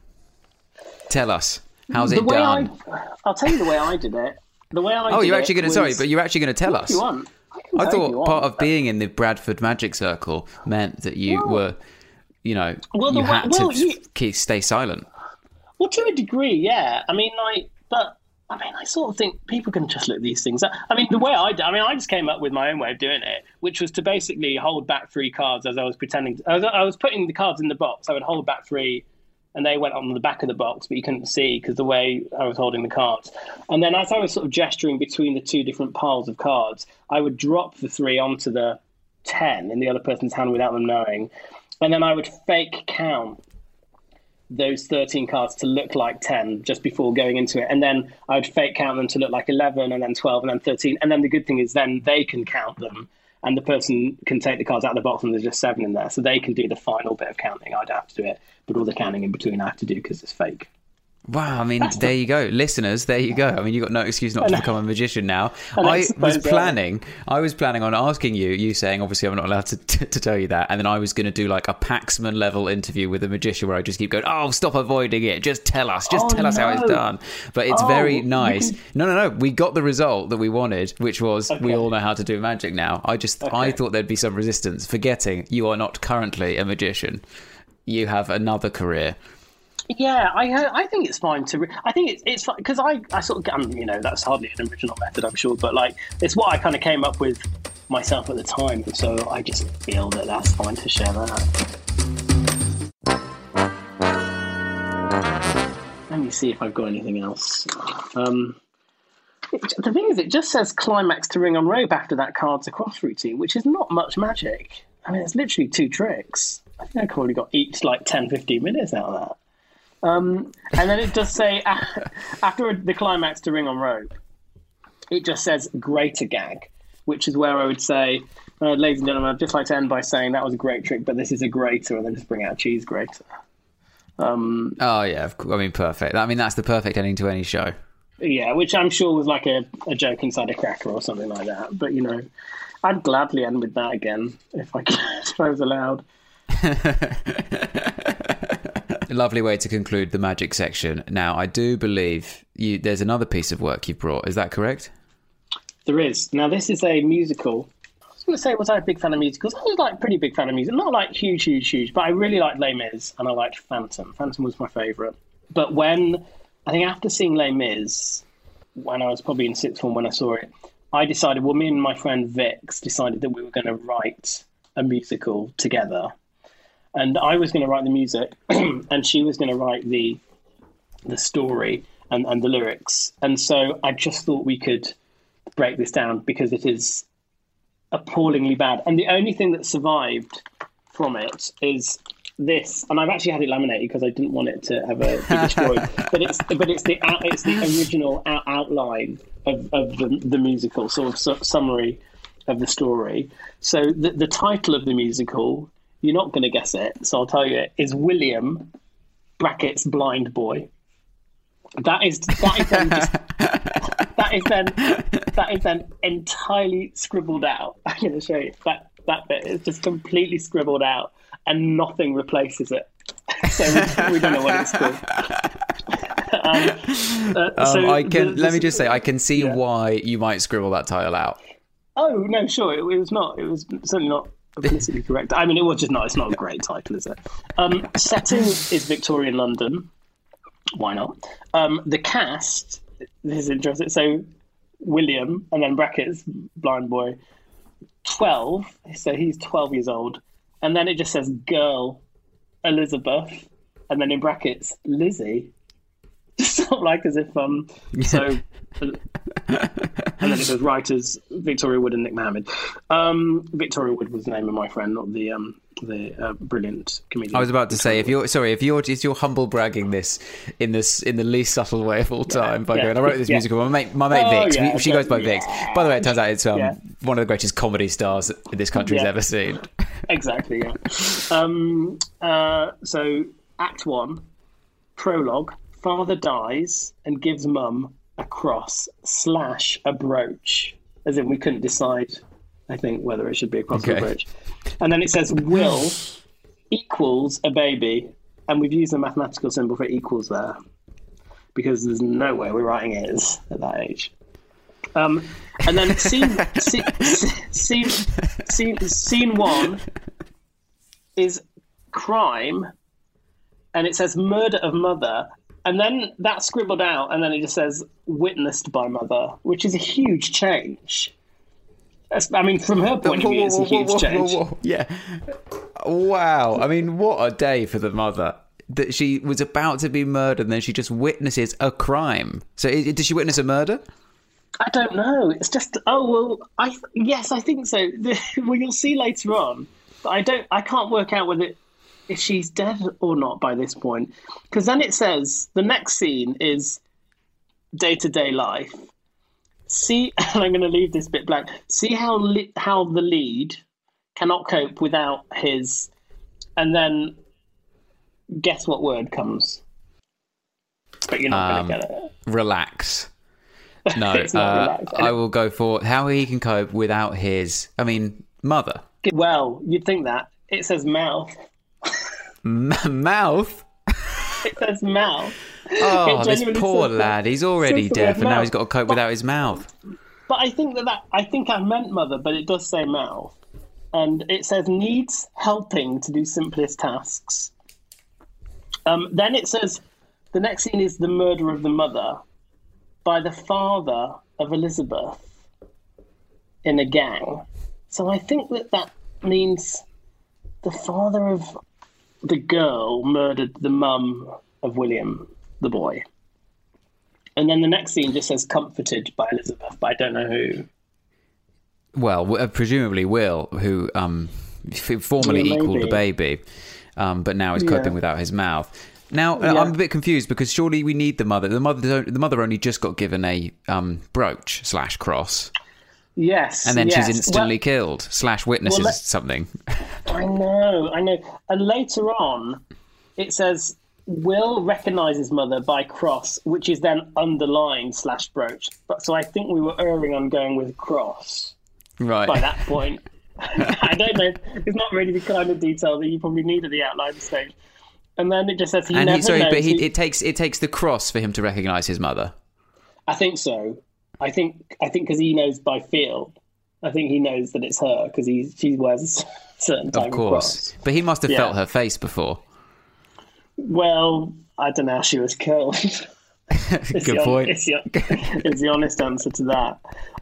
[SPEAKER 5] Tell us. How's it done?
[SPEAKER 6] I'll tell you the way I did it. The way I
[SPEAKER 5] you're actually going to tell us.
[SPEAKER 6] If you want.
[SPEAKER 5] I thought part of being in the Bradford Magic Circle meant that you were, you had to stay silent.
[SPEAKER 6] Well, to a degree, yeah. I sort of think people can just look these things up. I mean, the way I just came up with my own way of doing it, which was to basically hold back 3 cards as I was pretending. I was putting the cards in the box. I would hold back 3, and they went on the back of the box, but you couldn't see because the way I was holding the cards. And then as I was sort of gesturing between the 2 different piles of cards, I would drop the 3 onto the 10 in the other person's hand without them knowing. And then I would fake count those 13 cards to look like 10 just before going into it. And then I would fake count them to look like 11 and then 12 and then 13. And then the good thing is then they can count them and the person can take the cards out of the box and there's just 7 in there. So they can do the final bit of counting. I'd have to do it, but all the counting in between I have to do because it's fake.
[SPEAKER 5] Wow, I mean, there you go. Listeners, there you go. I mean, you've got no excuse not to become a magician now. I was planning on asking you saying, obviously I'm not allowed to tell you that, and then I was going to do like a Paxman level interview with a magician where I just keep going, oh, stop avoiding it. Just tell us how it's done. But it's very nice. No. We got the result that we wanted, which was we all know how to do magic now. I thought there'd be some resistance, forgetting you are not currently a magician. You have another career.
[SPEAKER 6] Yeah, I think it's fine to. I think it's fine because I sort of that's hardly an original method, I'm sure, but like it's what I kind of came up with myself at the time, and so I just feel that that's fine to share that. Let me see if I've got anything else. The thing is, it just says climax to ring on rope after that Cards Across routine, which is not much magic. I mean, it's literally 2 tricks. I think I probably got each like 10-15 minutes out of that. And then it does say, after the climax to ring on rope, it just says greater gag, which is where I would say, ladies and gentlemen, I'd just like to end by saying that was a great trick, but this is a grater, and then just bring out a cheese grater.
[SPEAKER 5] Oh, yeah, of course. I mean, perfect. I mean, that's the perfect ending to any show.
[SPEAKER 6] Yeah, which I'm sure was like a joke inside a cracker or something like that. But, I'd gladly end with that again if I was allowed.
[SPEAKER 5] Lovely way to conclude the magic section. Now, I do believe there's another piece of work you've brought. Is that correct? There
[SPEAKER 6] is. Now, this is a musical. I was going to say, was I a big fan of musicals? I was like pretty big fan of music. Not like huge, but I really liked Les Mis and I liked Phantom. Phantom was my favourite. But after seeing Les Mis, when I was probably in 6th form when I saw it, I decided, me and my friend Vix decided that we were going to write a musical together. And I was going to write the music, and she was going to write the story and the lyrics. And so I just thought we could break this down because it is appallingly bad. And the only thing that survived from it is this. And I've actually had it laminated because I didn't want it to ever be destroyed. but it's the original outline of the musical, sort of summary of the story. So the title of the musical, you're not going to guess it, so I'll tell you it, is William (Blind Boy). That is then just That is then entirely scribbled out. I'm going to show you that bit is just completely scribbled out, and nothing replaces it. So we don't know what it's called.
[SPEAKER 5] Let me just say, I can see why you might scribble that title out.
[SPEAKER 6] Oh no, sure, it was not. It was certainly not politically correct. I mean, it was just not. It's not a great title, is it? Setting is Victorian London. Why not? The cast. This is interesting. So William, and then brackets, blind boy, 12. So he's 12 years old, and then it just says girl, Elizabeth, and then in brackets, Lizzie. Sort of like as if so. And then it says writers Victoria Wood and Nick Mohammed. Victoria Wood was the name of my friend, not the brilliant comedian.
[SPEAKER 5] I was about to say, if you're humble bragging this in the least subtle way of all time by going, I wrote this musical. My mate Vix, she goes by Vix. By the way, it turns out it's one of the greatest comedy stars this country's ever seen.
[SPEAKER 6] Exactly. Yeah. So Act 1, prologue. Father dies and gives mum a cross / a brooch, as in we couldn't decide, I think, whether it should be a cross or a brooch. And then it says will equals a baby, and we've used a mathematical symbol for equals there because there's no way we're writing is at that age. And then scene 1 is crime, and it says murder of mother. And then that's scribbled out, and then it just says witnessed by mother, which is a huge change. I mean, from her point of view, it's a huge change.
[SPEAKER 5] Yeah. Wow. I mean, what a day for the mother. That she was about to be murdered, and then she just witnesses a crime. So did she witness a murder?
[SPEAKER 6] I don't know. It's just, yes, I think so. Well, you'll see later on. But I can't work out whether if she's dead or not by this point, because then it says the next scene is day-to-day life. See, and I'm going to leave this bit blank. See how the lead cannot cope without his, and then guess what word comes. But you're not going to get it.
[SPEAKER 5] Relax. No,
[SPEAKER 6] it's not relax.
[SPEAKER 5] I will go for how he can cope without his, mother.
[SPEAKER 6] Well, you'd think that. It says mouth.
[SPEAKER 5] Mouth?
[SPEAKER 6] It says mouth.
[SPEAKER 5] Oh, this poor lad. He's already deaf, and now he's got to cope without his mouth.
[SPEAKER 6] But I think I think I meant mother, but it does say mouth. And it says needs helping to do simplest tasks. Then it says the next scene is the murder of the mother by the father of Elizabeth in a gang. So I think that means the father of the girl murdered the mum of William, the boy. And then the next scene just says comforted by Elizabeth, but I don't know who.
[SPEAKER 5] Well, presumably Will, who formerly equalled the baby, but now is coping without his mouth. Now, I'm a bit confused because surely we need the mother. The mother only just got given a brooch / cross.
[SPEAKER 6] Yes.
[SPEAKER 5] And then she's instantly killed / witnesses something.
[SPEAKER 6] I know. And later on, it says Will recognises mother by cross, which is then underlined / brooch. But so I think we were erring on going with cross.
[SPEAKER 5] Right.
[SPEAKER 6] By that point. I don't know. It's not really the kind of detail that you probably need at the outline stage. And then it just says
[SPEAKER 5] it takes the cross for him to recognise his mother.
[SPEAKER 6] I think so. I think because he knows by feel. I think he knows that it's her because she wears a certain type of cross.
[SPEAKER 5] But he must have felt her face before.
[SPEAKER 6] Well, I don't know how she was killed.
[SPEAKER 5] Good point.
[SPEAKER 6] It's the honest answer to that.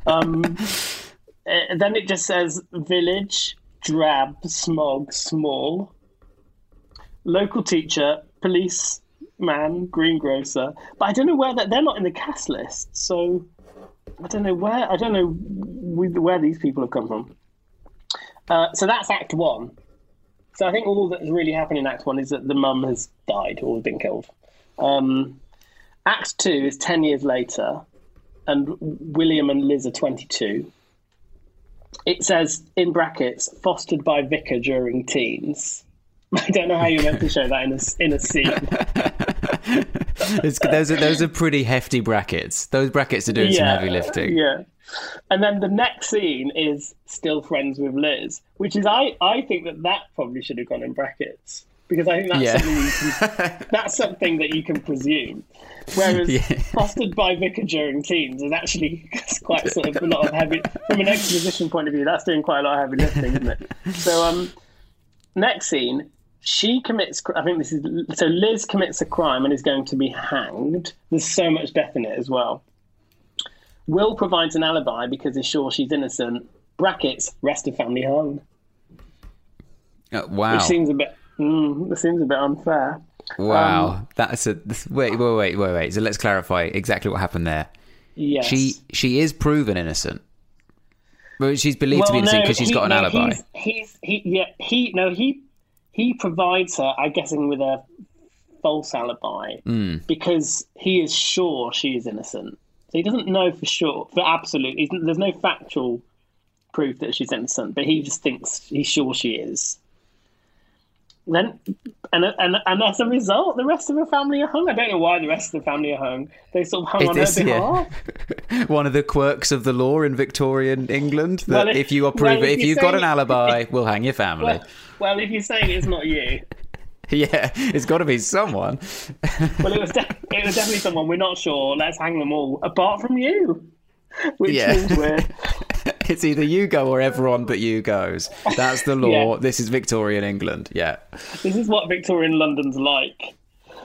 [SPEAKER 6] Then it just says village, drab, smog, small. Local teacher, policeman, greengrocer. But I don't know where they're not in the cast list. So I don't know where these people have come from. So that's Act 1. So I think all that's really happened in Act 1 is that the mum has died or been killed. Act 2 is 10 years later, and William and Liz are 22. It says, in brackets, fostered by vicar during teens. I don't know how you're meant to show that in a scene.
[SPEAKER 5] Those are pretty hefty brackets. Those brackets are doing some heavy lifting.
[SPEAKER 6] Yeah. And then the next scene is still friends with Liz, which is I think that probably should have gone in brackets, because I think that's something that you can presume. Whereas fostered by Vicar during teens is actually quite sort of a lot of heavy, from an exposition point of view, that's doing quite a lot of heavy lifting, isn't it? So next scene, she commits, I think this is, so Liz commits a crime and is going to be hanged. There's so much death in it as well. Will provides an alibi because he's sure she's innocent. Brackets, rest of family hung.
[SPEAKER 5] Wow.
[SPEAKER 6] Which seems a bit unfair.
[SPEAKER 5] Wow. Wait. So let's clarify exactly what happened there.
[SPEAKER 6] Yes.
[SPEAKER 5] She is proven innocent. But she's believed to be innocent because she's got an alibi. He provides her, I'm guessing, with a false alibi because he is sure she is innocent. So he doesn't know for sure, for absolute. There's no factual proof that she's innocent, but he just thinks he's sure she is. Then, and as a result, the rest of the family are hung. I don't know why the rest of the family are hung. They sort of hung on her behalf. Yeah. One of the quirks of the law in Victorian England that if you've got an alibi, we'll hang your family.
[SPEAKER 6] Well, if you're saying it's not you.
[SPEAKER 5] Yeah, it's got to be someone.
[SPEAKER 6] Well, it was definitely someone. We're not sure. Let's hang them all, apart from you. Which seems weird.
[SPEAKER 5] It's either you go or everyone but you goes. That's the law. This is Victorian England. Yeah.
[SPEAKER 6] This is what Victorian London's like.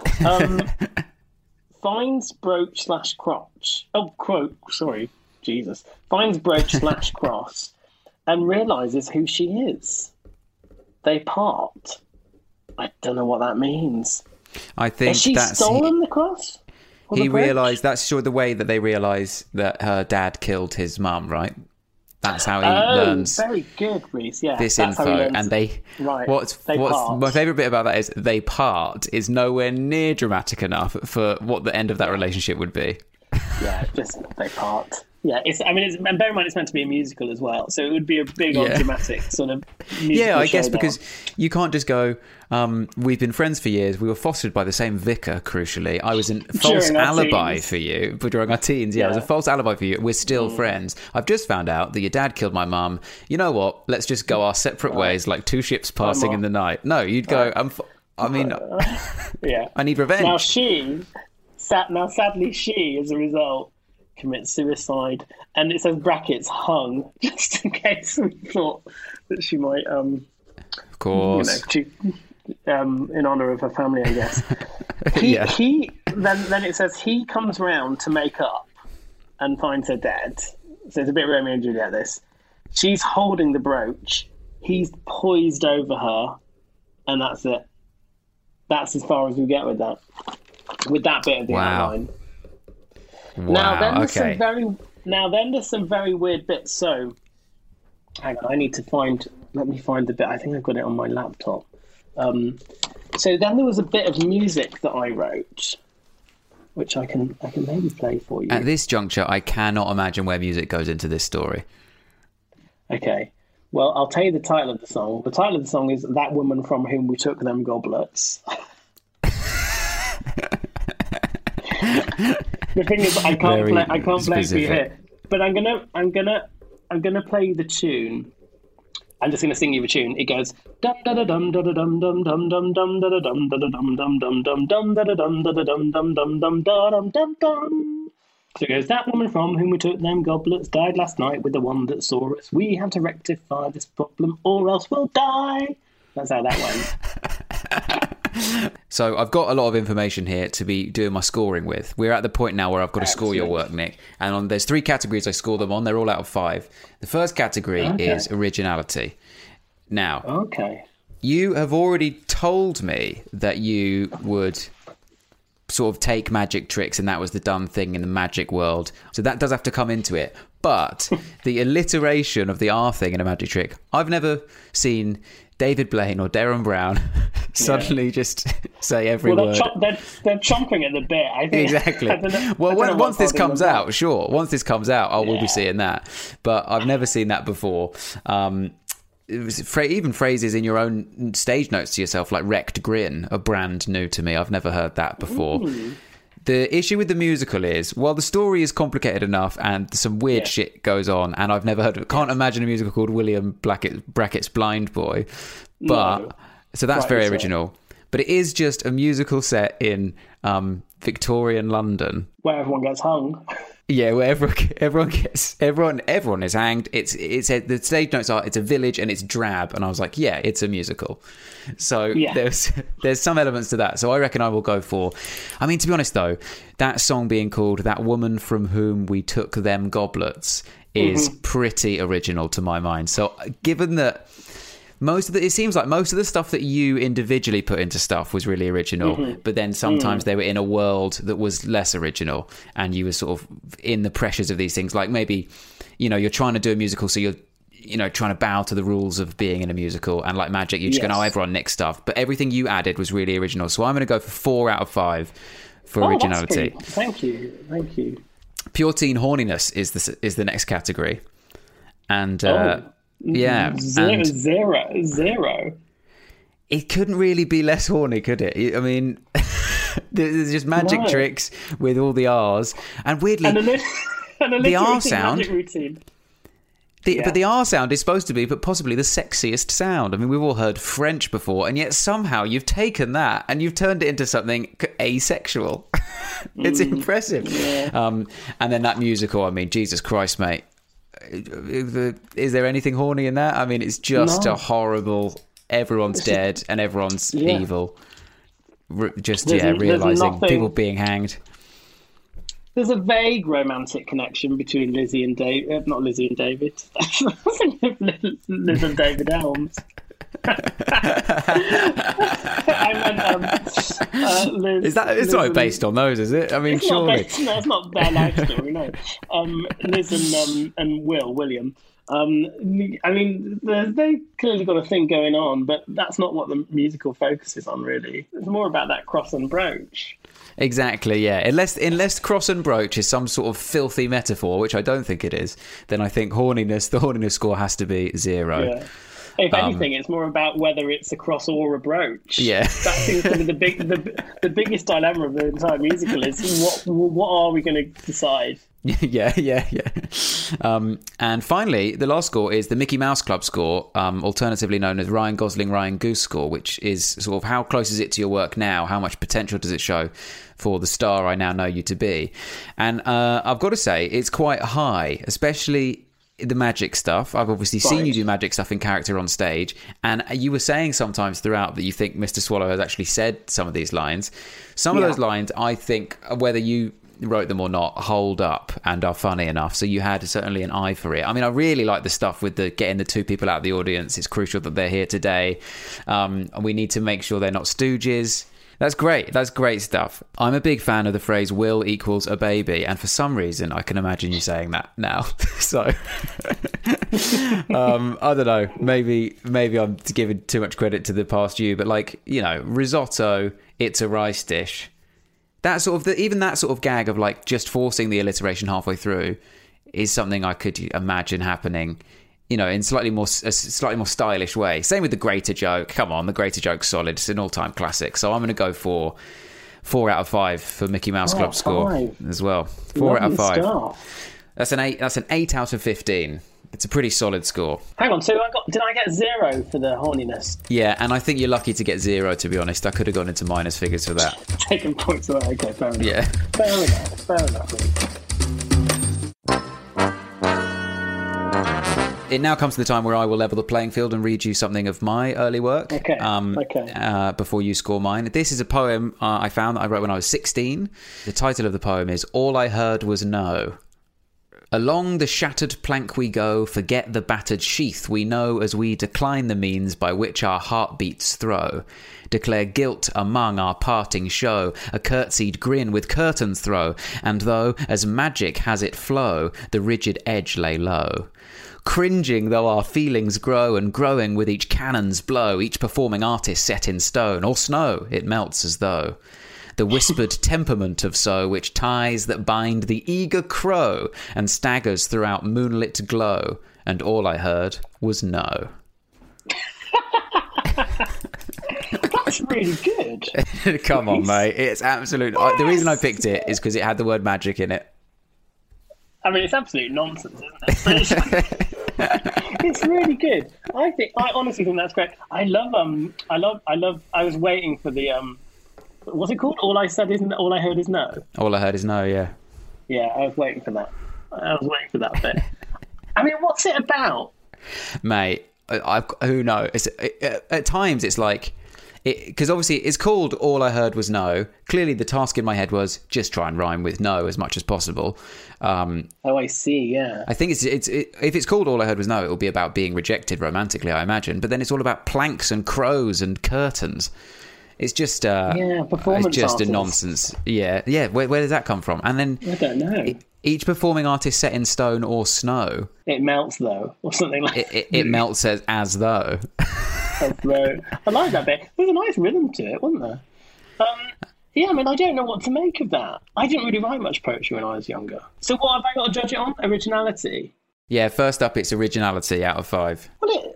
[SPEAKER 6] Finds brooch / crotch. Oh, quote. Sorry. Jesus. Finds brooch / cross and realises who she is. They part. I don't know what that means.
[SPEAKER 5] I think
[SPEAKER 6] has she stolen the cross?
[SPEAKER 5] He realised, that's sure the way that they realise that her dad killed his mum, right? That's how he learns.
[SPEAKER 6] Very good, Reese. Yeah,
[SPEAKER 5] this info, and what's my favourite bit about that is they part is nowhere near dramatic enough for what the end of that relationship would be.
[SPEAKER 6] Yeah, just they part. Yeah, and bear in mind it's meant to be a musical as well, so it would be a big old dramatic sort of musical. Yeah,
[SPEAKER 5] I guess because you can't just go, we've been friends for years, we were fostered by the same vicar, crucially. I was in false alibi for you, but during our teens, it was a false alibi for you. We're still friends. I've just found out that your dad killed my mum. You know what? Let's just go our separate ways, like two ships passing in the night. No, you'd go, I need revenge.
[SPEAKER 6] Now sadly she, as a result, commits suicide, and it says brackets hung, just in case we thought that she might
[SPEAKER 5] of course
[SPEAKER 6] in honor of her family, I guess. He then it says he comes round to make up and finds her dead. So it's a bit Romeo and Juliet, this. She's holding the brooch, he's poised over her, and that's it. That's as far as we get with that bit of the outline.
[SPEAKER 5] Wow.
[SPEAKER 6] Now then there's some very weird bits. So hang on, let me find the bit. I think I've got it on my laptop. So then there was a bit of music that I wrote, which I can maybe play for you.
[SPEAKER 5] At this juncture, I cannot imagine where music goes into this story.
[SPEAKER 6] Okay. Well, I'll tell you the title of the song. The title of the song is That Woman From Whom We Took Them Goblets. The thing is, I can't play it for you here, but I'm gonna play you the tune. I'm just gonna sing you the tune. It goes dum da da dum da da dum dum dum dum dum da da dum da da dum dum dum dum dum da da dum da da dum dum dum dum da dum dum dum. So it goes, that woman from whom we took them goblets died last night with the one that saw us. We have to rectify this problem or else we'll die. That's how that went.
[SPEAKER 5] So I've got a lot of information here to be doing my scoring with. We're at the point now where I've got to score your work, Nick. And there's 3 categories I score them on. They're all out of 5. The first category is originality. Now, you have already told me that you would sort of take magic tricks and that was the done thing in the magic world. So that does have to come into it. But the alliteration of the R thing in a magic trick, I've never seen David Blaine or Darren Brown suddenly just say every word.
[SPEAKER 6] They're chomping at the bit, I think.
[SPEAKER 5] Exactly. Once this comes out, sure. Once this comes out, we'll be seeing that. But I've never seen that before. Even phrases in your own stage notes to yourself, like wrecked grin, are brand new to me. I've never heard that before. The issue with the musical is, while the story is complicated enough and some weird shit goes on, and I've never heard of it, can't imagine a musical called William Brackett's Blind Boy, but so that's very original. But it is just a musical set in Victorian London,
[SPEAKER 6] where everyone gets hung.
[SPEAKER 5] Yeah, where everyone is hanged. It's the stage notes are it's a village and it's drab, and I was like, yeah, it's a musical. So there's some elements to that. So I reckon I will go for. I mean, to be honest though, that song being called "That Woman from Whom We Took Them Goblets" is pretty original to my mind. So given that. It seems like most of the stuff that you individually put into stuff was really original, but then sometimes they were in a world that was less original, and you were sort of in the pressures of these things. Like maybe, you're trying to do a musical, so you're, trying to bow to the rules of being in a musical, and like Magic, you're just going, everyone nicks stuff. But everything you added was really original. So I'm going to go for 4 out of 5 for originality.
[SPEAKER 6] Thank you.
[SPEAKER 5] Pure teen horniness is the next category, and.
[SPEAKER 6] Zero.
[SPEAKER 5] It couldn't really be less horny, could it? I mean, there's just magic tricks with all the R's, and weirdly, the R sound. But the R sound is supposed to be, but possibly the sexiest sound. I mean, we've all heard French before, and yet somehow you've taken that and you've turned it into something asexual. It's impressive. Yeah. And then that musical. I mean, Jesus Christ, mate. Is there anything horny in that? I mean, it's just a horrible. Everyone's dead and everyone's evil. Realizing people being hanged.
[SPEAKER 6] There's a vague romantic connection between Lizzie and David. Not Lizzie and David. Liz and David Elms. Liz,
[SPEAKER 5] is that? It's not based on those, is it? I mean, surely.
[SPEAKER 6] It's not their life story. No. Liz and William. I mean, they clearly got a thing going on, but that's not what the musical focuses on. Really, it's more about that cross and brooch.
[SPEAKER 5] Exactly, yeah. Unless cross and brooch is some sort of filthy metaphor, which I don't think it is, then I think the horniness score has to be 0. Yeah.
[SPEAKER 6] If anything, it's more about whether it's a cross or a brooch.
[SPEAKER 5] Yeah,
[SPEAKER 6] that seems to be the biggest dilemma of the entire musical is what are we going to decide?
[SPEAKER 5] Yeah. And finally, the last score is the Mickey Mouse Club score, alternatively known as Ryan Gosling, Ryan Goose score, which is sort of how close is it to your work now? How much potential does it show for the star I now know you to be? And I've got to say, it's quite high, especially the magic stuff. I've obviously seen you do magic stuff in character on stage, and you were saying sometimes throughout that you think Mr. Swallow has actually said some of these lines. Some of those lines, I think, whether you wrote them or not, hold up and are funny enough, so you had certainly an eye for it. I mean, I really like the stuff with the getting the 2 people out of the audience. It's crucial that they're here today. We need to make sure they're not stooges. That's great. That's great stuff. I'm a big fan of the phrase "will equals a baby," and for some reason I can imagine you saying that now. So I don't know. Maybe I'm giving too much credit to the past you, but risotto, it's a rice dish. That sort of even that sort of gag of like just forcing the alliteration halfway through is something I could imagine happening. In a slightly more stylish way. Same with the Greater Joke. Come on, the Greater Joke's solid. It's an all-time classic. So I'm going to go for 4 out of 5 for Mickey Mouse Club score as well. 4 out of 5. Stuff. That's an 8. That's an 8 out of 15. It's a pretty solid score.
[SPEAKER 6] Hang on, so did I get 0 for the horniness?
[SPEAKER 5] Yeah, and I think you're lucky to get 0. To be honest, I could have gone into minus figures for that.
[SPEAKER 6] Taking points away. Okay, fair enough.
[SPEAKER 5] Yeah,
[SPEAKER 6] fair enough.
[SPEAKER 5] It now comes to the time where I will level the playing field and read you something of my early work.
[SPEAKER 6] Okay.
[SPEAKER 5] Before you score mine. This is a poem I found that I wrote when I was 16. The title of the poem is "All I Heard Was No." Along the shattered plank we go, forget the battered sheath we know as we decline the means by which our heartbeats throw. Declare guilt among our parting show, a curtsied grin with curtains throw, and though, as magic has it flow, the rigid edge lay low. Cringing though our feelings grow, and growing with each cannon's blow, each performing artist set in stone, or snow, it melts as though. The whispered temperament of so, which ties that bind the eager crow, and staggers throughout moonlit glow, and all I heard was no.
[SPEAKER 6] That's really good.
[SPEAKER 5] Come on, mate. It's absolute. The reason I picked it is because it had the word magic in it.
[SPEAKER 6] I mean, it's absolute nonsense, isn't it? It's really good. I honestly think that's great. I was waiting for the what's it called? All I heard is no.
[SPEAKER 5] All I heard is no. Yeah.
[SPEAKER 6] Yeah, I was waiting for that. Bit. I mean, what's it about,
[SPEAKER 5] mate? Who knows? At times it's like, because obviously it's called All I Heard Was No. Clearly the task in my head was just try and rhyme with no as much as possible.
[SPEAKER 6] Oh, I see. Yeah.
[SPEAKER 5] I think if it's called All I Heard Was No, it will be about being rejected romantically, I imagine. But then it's all about planks and crows and curtains. It's just
[SPEAKER 6] performance.
[SPEAKER 5] It's just
[SPEAKER 6] artists.
[SPEAKER 5] a nonsense. Yeah. Where does that come from? And then
[SPEAKER 6] I don't know.
[SPEAKER 5] Each performing artist set in stone or snow.
[SPEAKER 6] It melts though, or something like that.
[SPEAKER 5] It melts as though.
[SPEAKER 6] As though. I like that bit. There's a nice rhythm to it, wasn't there? Yeah, I mean, I don't know what to make of that. I didn't really write much poetry when I was younger. So what have I got to judge it on? Originality?
[SPEAKER 5] Yeah, first up, it's originality out of 5.
[SPEAKER 6] Well,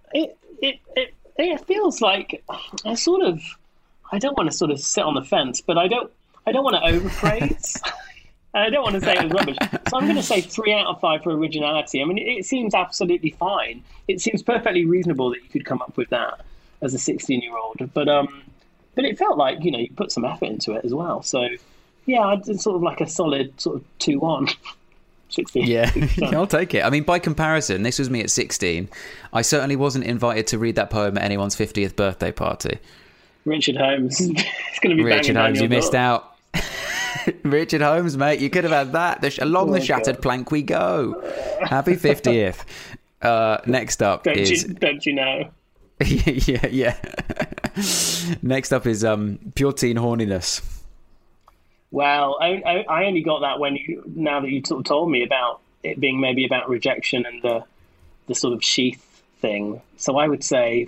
[SPEAKER 6] it feels like I don't want to sort of sit on the fence, but I don't want to overpraise. I don't want to say it was rubbish. So I'm going to say 3 out of 5 for originality. I mean, it seems absolutely fine. It seems perfectly reasonable that you could come up with that as a 16-year-old. But it felt like, you put some effort into it as well. So, yeah, I'd sort of like a solid sort of 2-1. 16.
[SPEAKER 5] Yeah, I'll take it. I mean, by comparison, this was me at 16. I certainly wasn't invited to read that poem at anyone's 50th birthday party.
[SPEAKER 6] Richard Holmes. It's going to be
[SPEAKER 5] Richard Holmes, you missed out. Richard Holmes, mate, you could have had that. Along the shattered plank we go. Happy 50th. Next up
[SPEAKER 6] don't you know?
[SPEAKER 5] yeah. Next up is pure teen horniness.
[SPEAKER 6] Well, I only got that now that you sort of told me about it being maybe about rejection and the sort of sheath thing. So I would say,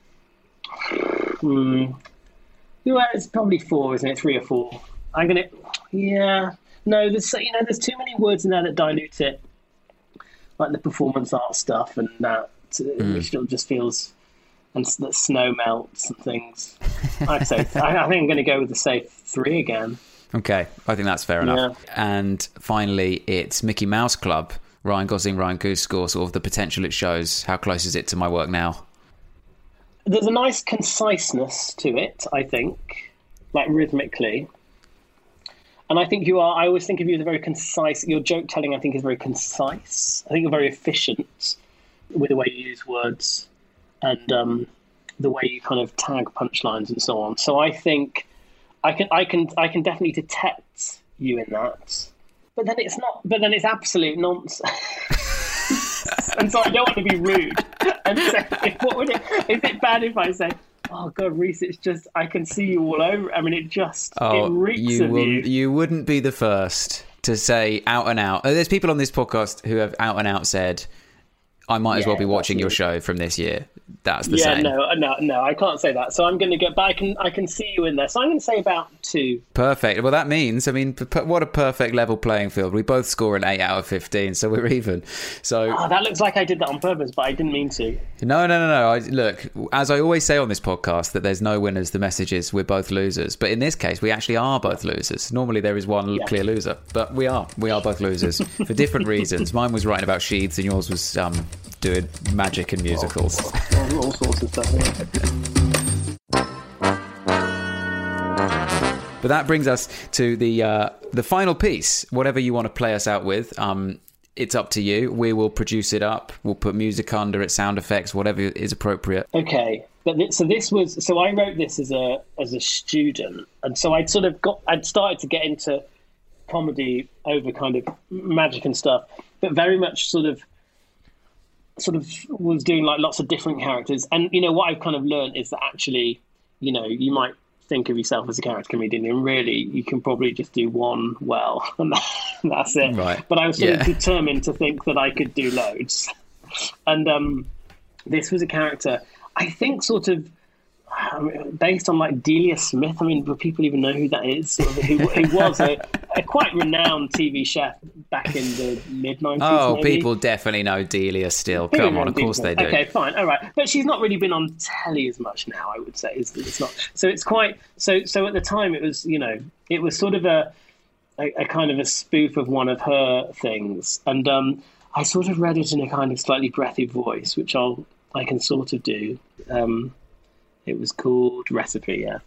[SPEAKER 6] it's probably 4, isn't it? 3 or 4. I'm gonna, no. There's too many words in there that dilute it, like the performance art stuff and that, which just feels, and that snow melts and things. I'd say I think I'm going to go with the safe 3 again.
[SPEAKER 5] Okay, I think that's fair enough. Yeah. And finally, it's Mickey Mouse Club. Ryan Gosling, Ryan Goose score, sort of the potential it shows. How close is it to my work now?
[SPEAKER 6] There's a nice conciseness to it, I think, like rhythmically. And I think I always think of you as a very concise, your joke telling I think is very concise. I think you're very efficient with the way you use words and the way you kind of tag punchlines and so on. So I think I can definitely detect you in that. But then it's absolute nonsense. And so I don't want to be rude and say, is it bad if I say, oh God, Reese, it's just, I can see you all over. I mean, it reeks of you.
[SPEAKER 5] You wouldn't be the first to say out and out. There's people on this podcast who have out and out said, I might as well be watching your show from this year. That's the same. No, I can't say that. So I'm going to go, but I can see you in there. So I'm going to say about 2. Perfect. Well, that means, I mean, what a perfect level playing field. We both score an 8 out of 15, so we're even. So
[SPEAKER 6] that looks like I did that on purpose, but I didn't mean to.
[SPEAKER 5] No. Look, as I always say on this podcast, that there's no winners. The message is we're both losers. But in this case, we actually are both losers. Normally there is one clear loser, but we are both losers for different reasons. Mine was writing about sheaths, and yours was doing magic and musicals.
[SPEAKER 6] All sorts of stuff. Yeah.
[SPEAKER 5] But that brings us to the final piece. Whatever you want to play us out with, it's up to you. We will produce it up. We'll put music under it, sound effects, whatever is appropriate.
[SPEAKER 6] Okay. So I wrote this as a student, and so I'd started to get into comedy over kind of magic and stuff, but very much sort of was doing like lots of different characters. And what I've kind of learned is that actually, you might think of yourself as a character comedian, and really you can probably just do one well, and that's it.
[SPEAKER 5] Right.
[SPEAKER 6] But I was sort of determined to think that I could do loads. And this was a character, I think, sort of, based on like Delia Smith. I mean, do people even know who that is? Who was a quite renowned TV chef back in the mid-90s.
[SPEAKER 5] Oh,
[SPEAKER 6] maybe.
[SPEAKER 5] people definitely know Delia still. Come on, of course they do.
[SPEAKER 6] Okay, fine, all right. But she's not really been on telly as much now, I would say. It's not. So it's quite. So at the time, it was, it was sort of a kind of a spoof of one of her things, and I sort of read it in a kind of slightly breathy voice, which I can sort of do. It was called Recipe, yeah.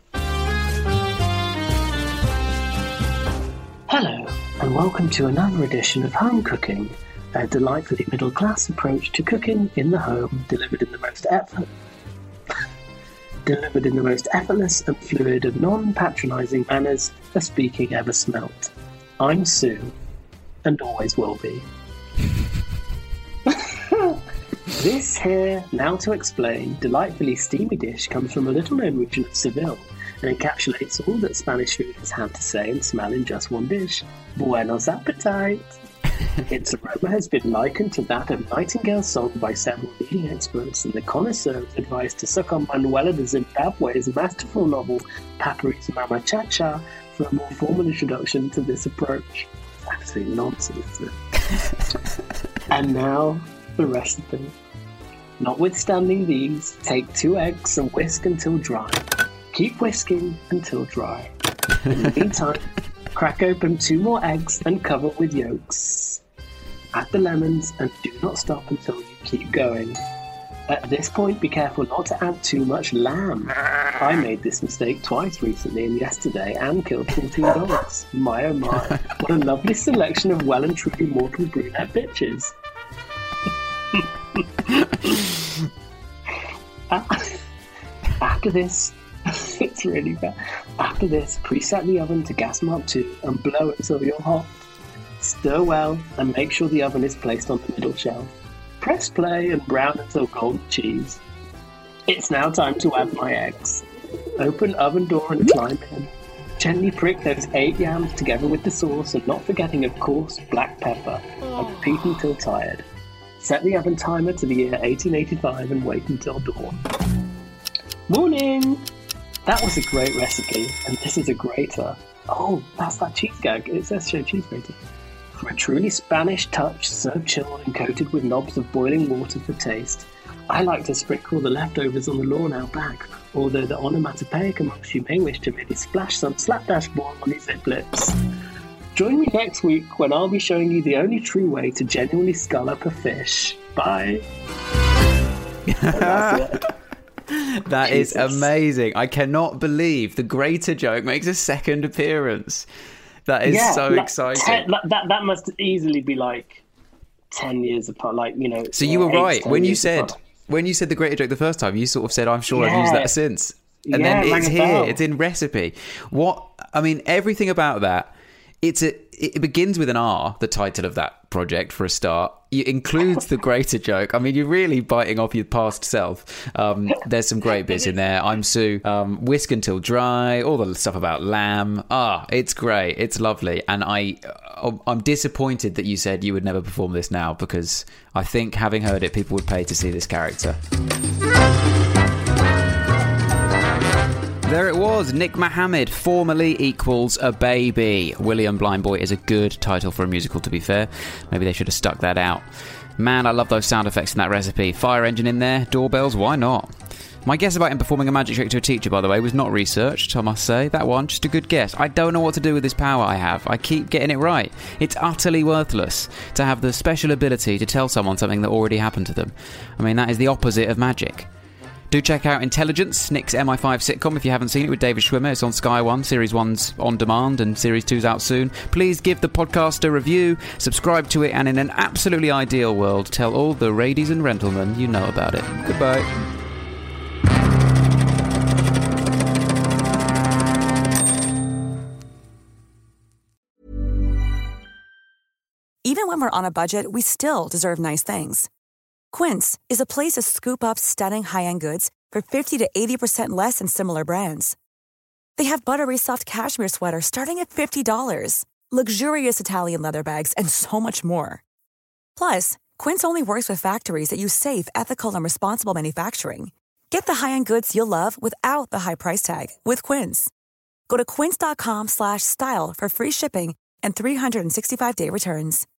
[SPEAKER 6] Hello, and welcome to another edition of Home Cooking, a delightfully middle-class approach to cooking in the home, delivered in the most effortless and fluid of non-patronising manners a speaking ever smelt. I'm Sue, and always will be. This here, now to explain, delightfully steamy dish comes from a little-known region of Seville and encapsulates all that Spanish food has had to say and smell in just one dish. Buenos appetite! Its aroma has been likened to that of Nightingale's song by several leading experts, and the connoisseurs advised to suck on Manuela de Zimbabwe's masterful novel Papari's Mama Cha-Cha for a more formal introduction to this approach. It's absolute nonsense, isn't it? And now, the recipe. Notwithstanding these, take 2 eggs and whisk until dry. Keep whisking until dry. In the meantime, crack open 2 more eggs and cover with yolks. Add the lemons and do not stop until you keep going. At this point, be careful not to add too much lamb. I made this mistake twice recently and yesterday and killed 14 dogs. My oh my, what a lovely selection of well and truly mortal brunette bitches. After this, it's really bad. After this, preset the oven to gas mark 2 and blow until you're hot. Stir well and make sure the oven is placed on the middle shelf. Press play and brown until golden cheese. It's now time to add my eggs. Open oven door and climb in. Gently prick those 8 yams together with the sauce and not forgetting, of course, black pepper. And repeat until tired. Set the oven timer to the year 1885 and wait until dawn. Morning! That was a great recipe, and this is a grater. Oh, that's that cheese gag. It says show cheese grater. For a truly Spanish touch, serve chilled and coated with knobs of boiling water for taste. I like to sprinkle the leftovers on the lawn out back, although the onomatopoeic amongst you may wish to maybe splash some slapdash ball on his zip lips. Join me next week when I'll be showing you the only true way to genuinely scallop a fish. Bye.
[SPEAKER 5] That is amazing. I cannot believe the grater joke makes a second appearance. That is exciting.
[SPEAKER 6] That must easily be like 10 years apart.
[SPEAKER 5] So you were right when you said the grater joke the first time. You sort of said, "I'm sure I've used that since," and then it's here. It's in recipe. Everything about that. It begins with an R, the title of that project, for a start. It includes the grater joke. I mean, you're really biting off your past self. There's some great bits in there. I'm Sue. Whisk until dry. All the stuff about lamb. It's great. It's lovely. And I'm disappointed that you said you would never perform this now, because I think, having heard it, people would pay to see this character. There it was, Nick Mohammed, formerly equals a baby. William Blindboy is a good title for a musical, to be fair. Maybe they should have stuck that out. Man, I love those sound effects in that recipe. Fire engine in there, doorbells, why not? My guess about him performing a magic trick to a teacher, by the way, was not researched, I must say. That one, just a good guess. I don't know what to do with this power I have. I keep getting it right. It's utterly worthless to have the special ability to tell someone something that already happened to them. I mean, that is the opposite of magic. Do check out Intelligence, Nick's MI5 sitcom, if you haven't seen it, with David Schwimmer. It's on Sky One. Series 1's on demand and Series 2's out soon. Please give the podcast a review, subscribe to it, and in an absolutely ideal world, tell all the radies and rentlemen you know about it. Goodbye.
[SPEAKER 4] Even when we're on a budget, we still deserve nice things. Quince is a place to scoop up stunning high-end goods for 50 to 80% less than similar brands. They have buttery soft cashmere sweaters starting at $50, luxurious Italian leather bags, and so much more. Plus, Quince only works with factories that use safe, ethical, and responsible manufacturing. Get the high-end goods you'll love without the high price tag with Quince. Go to quince.com/style for free shipping and 365-day returns.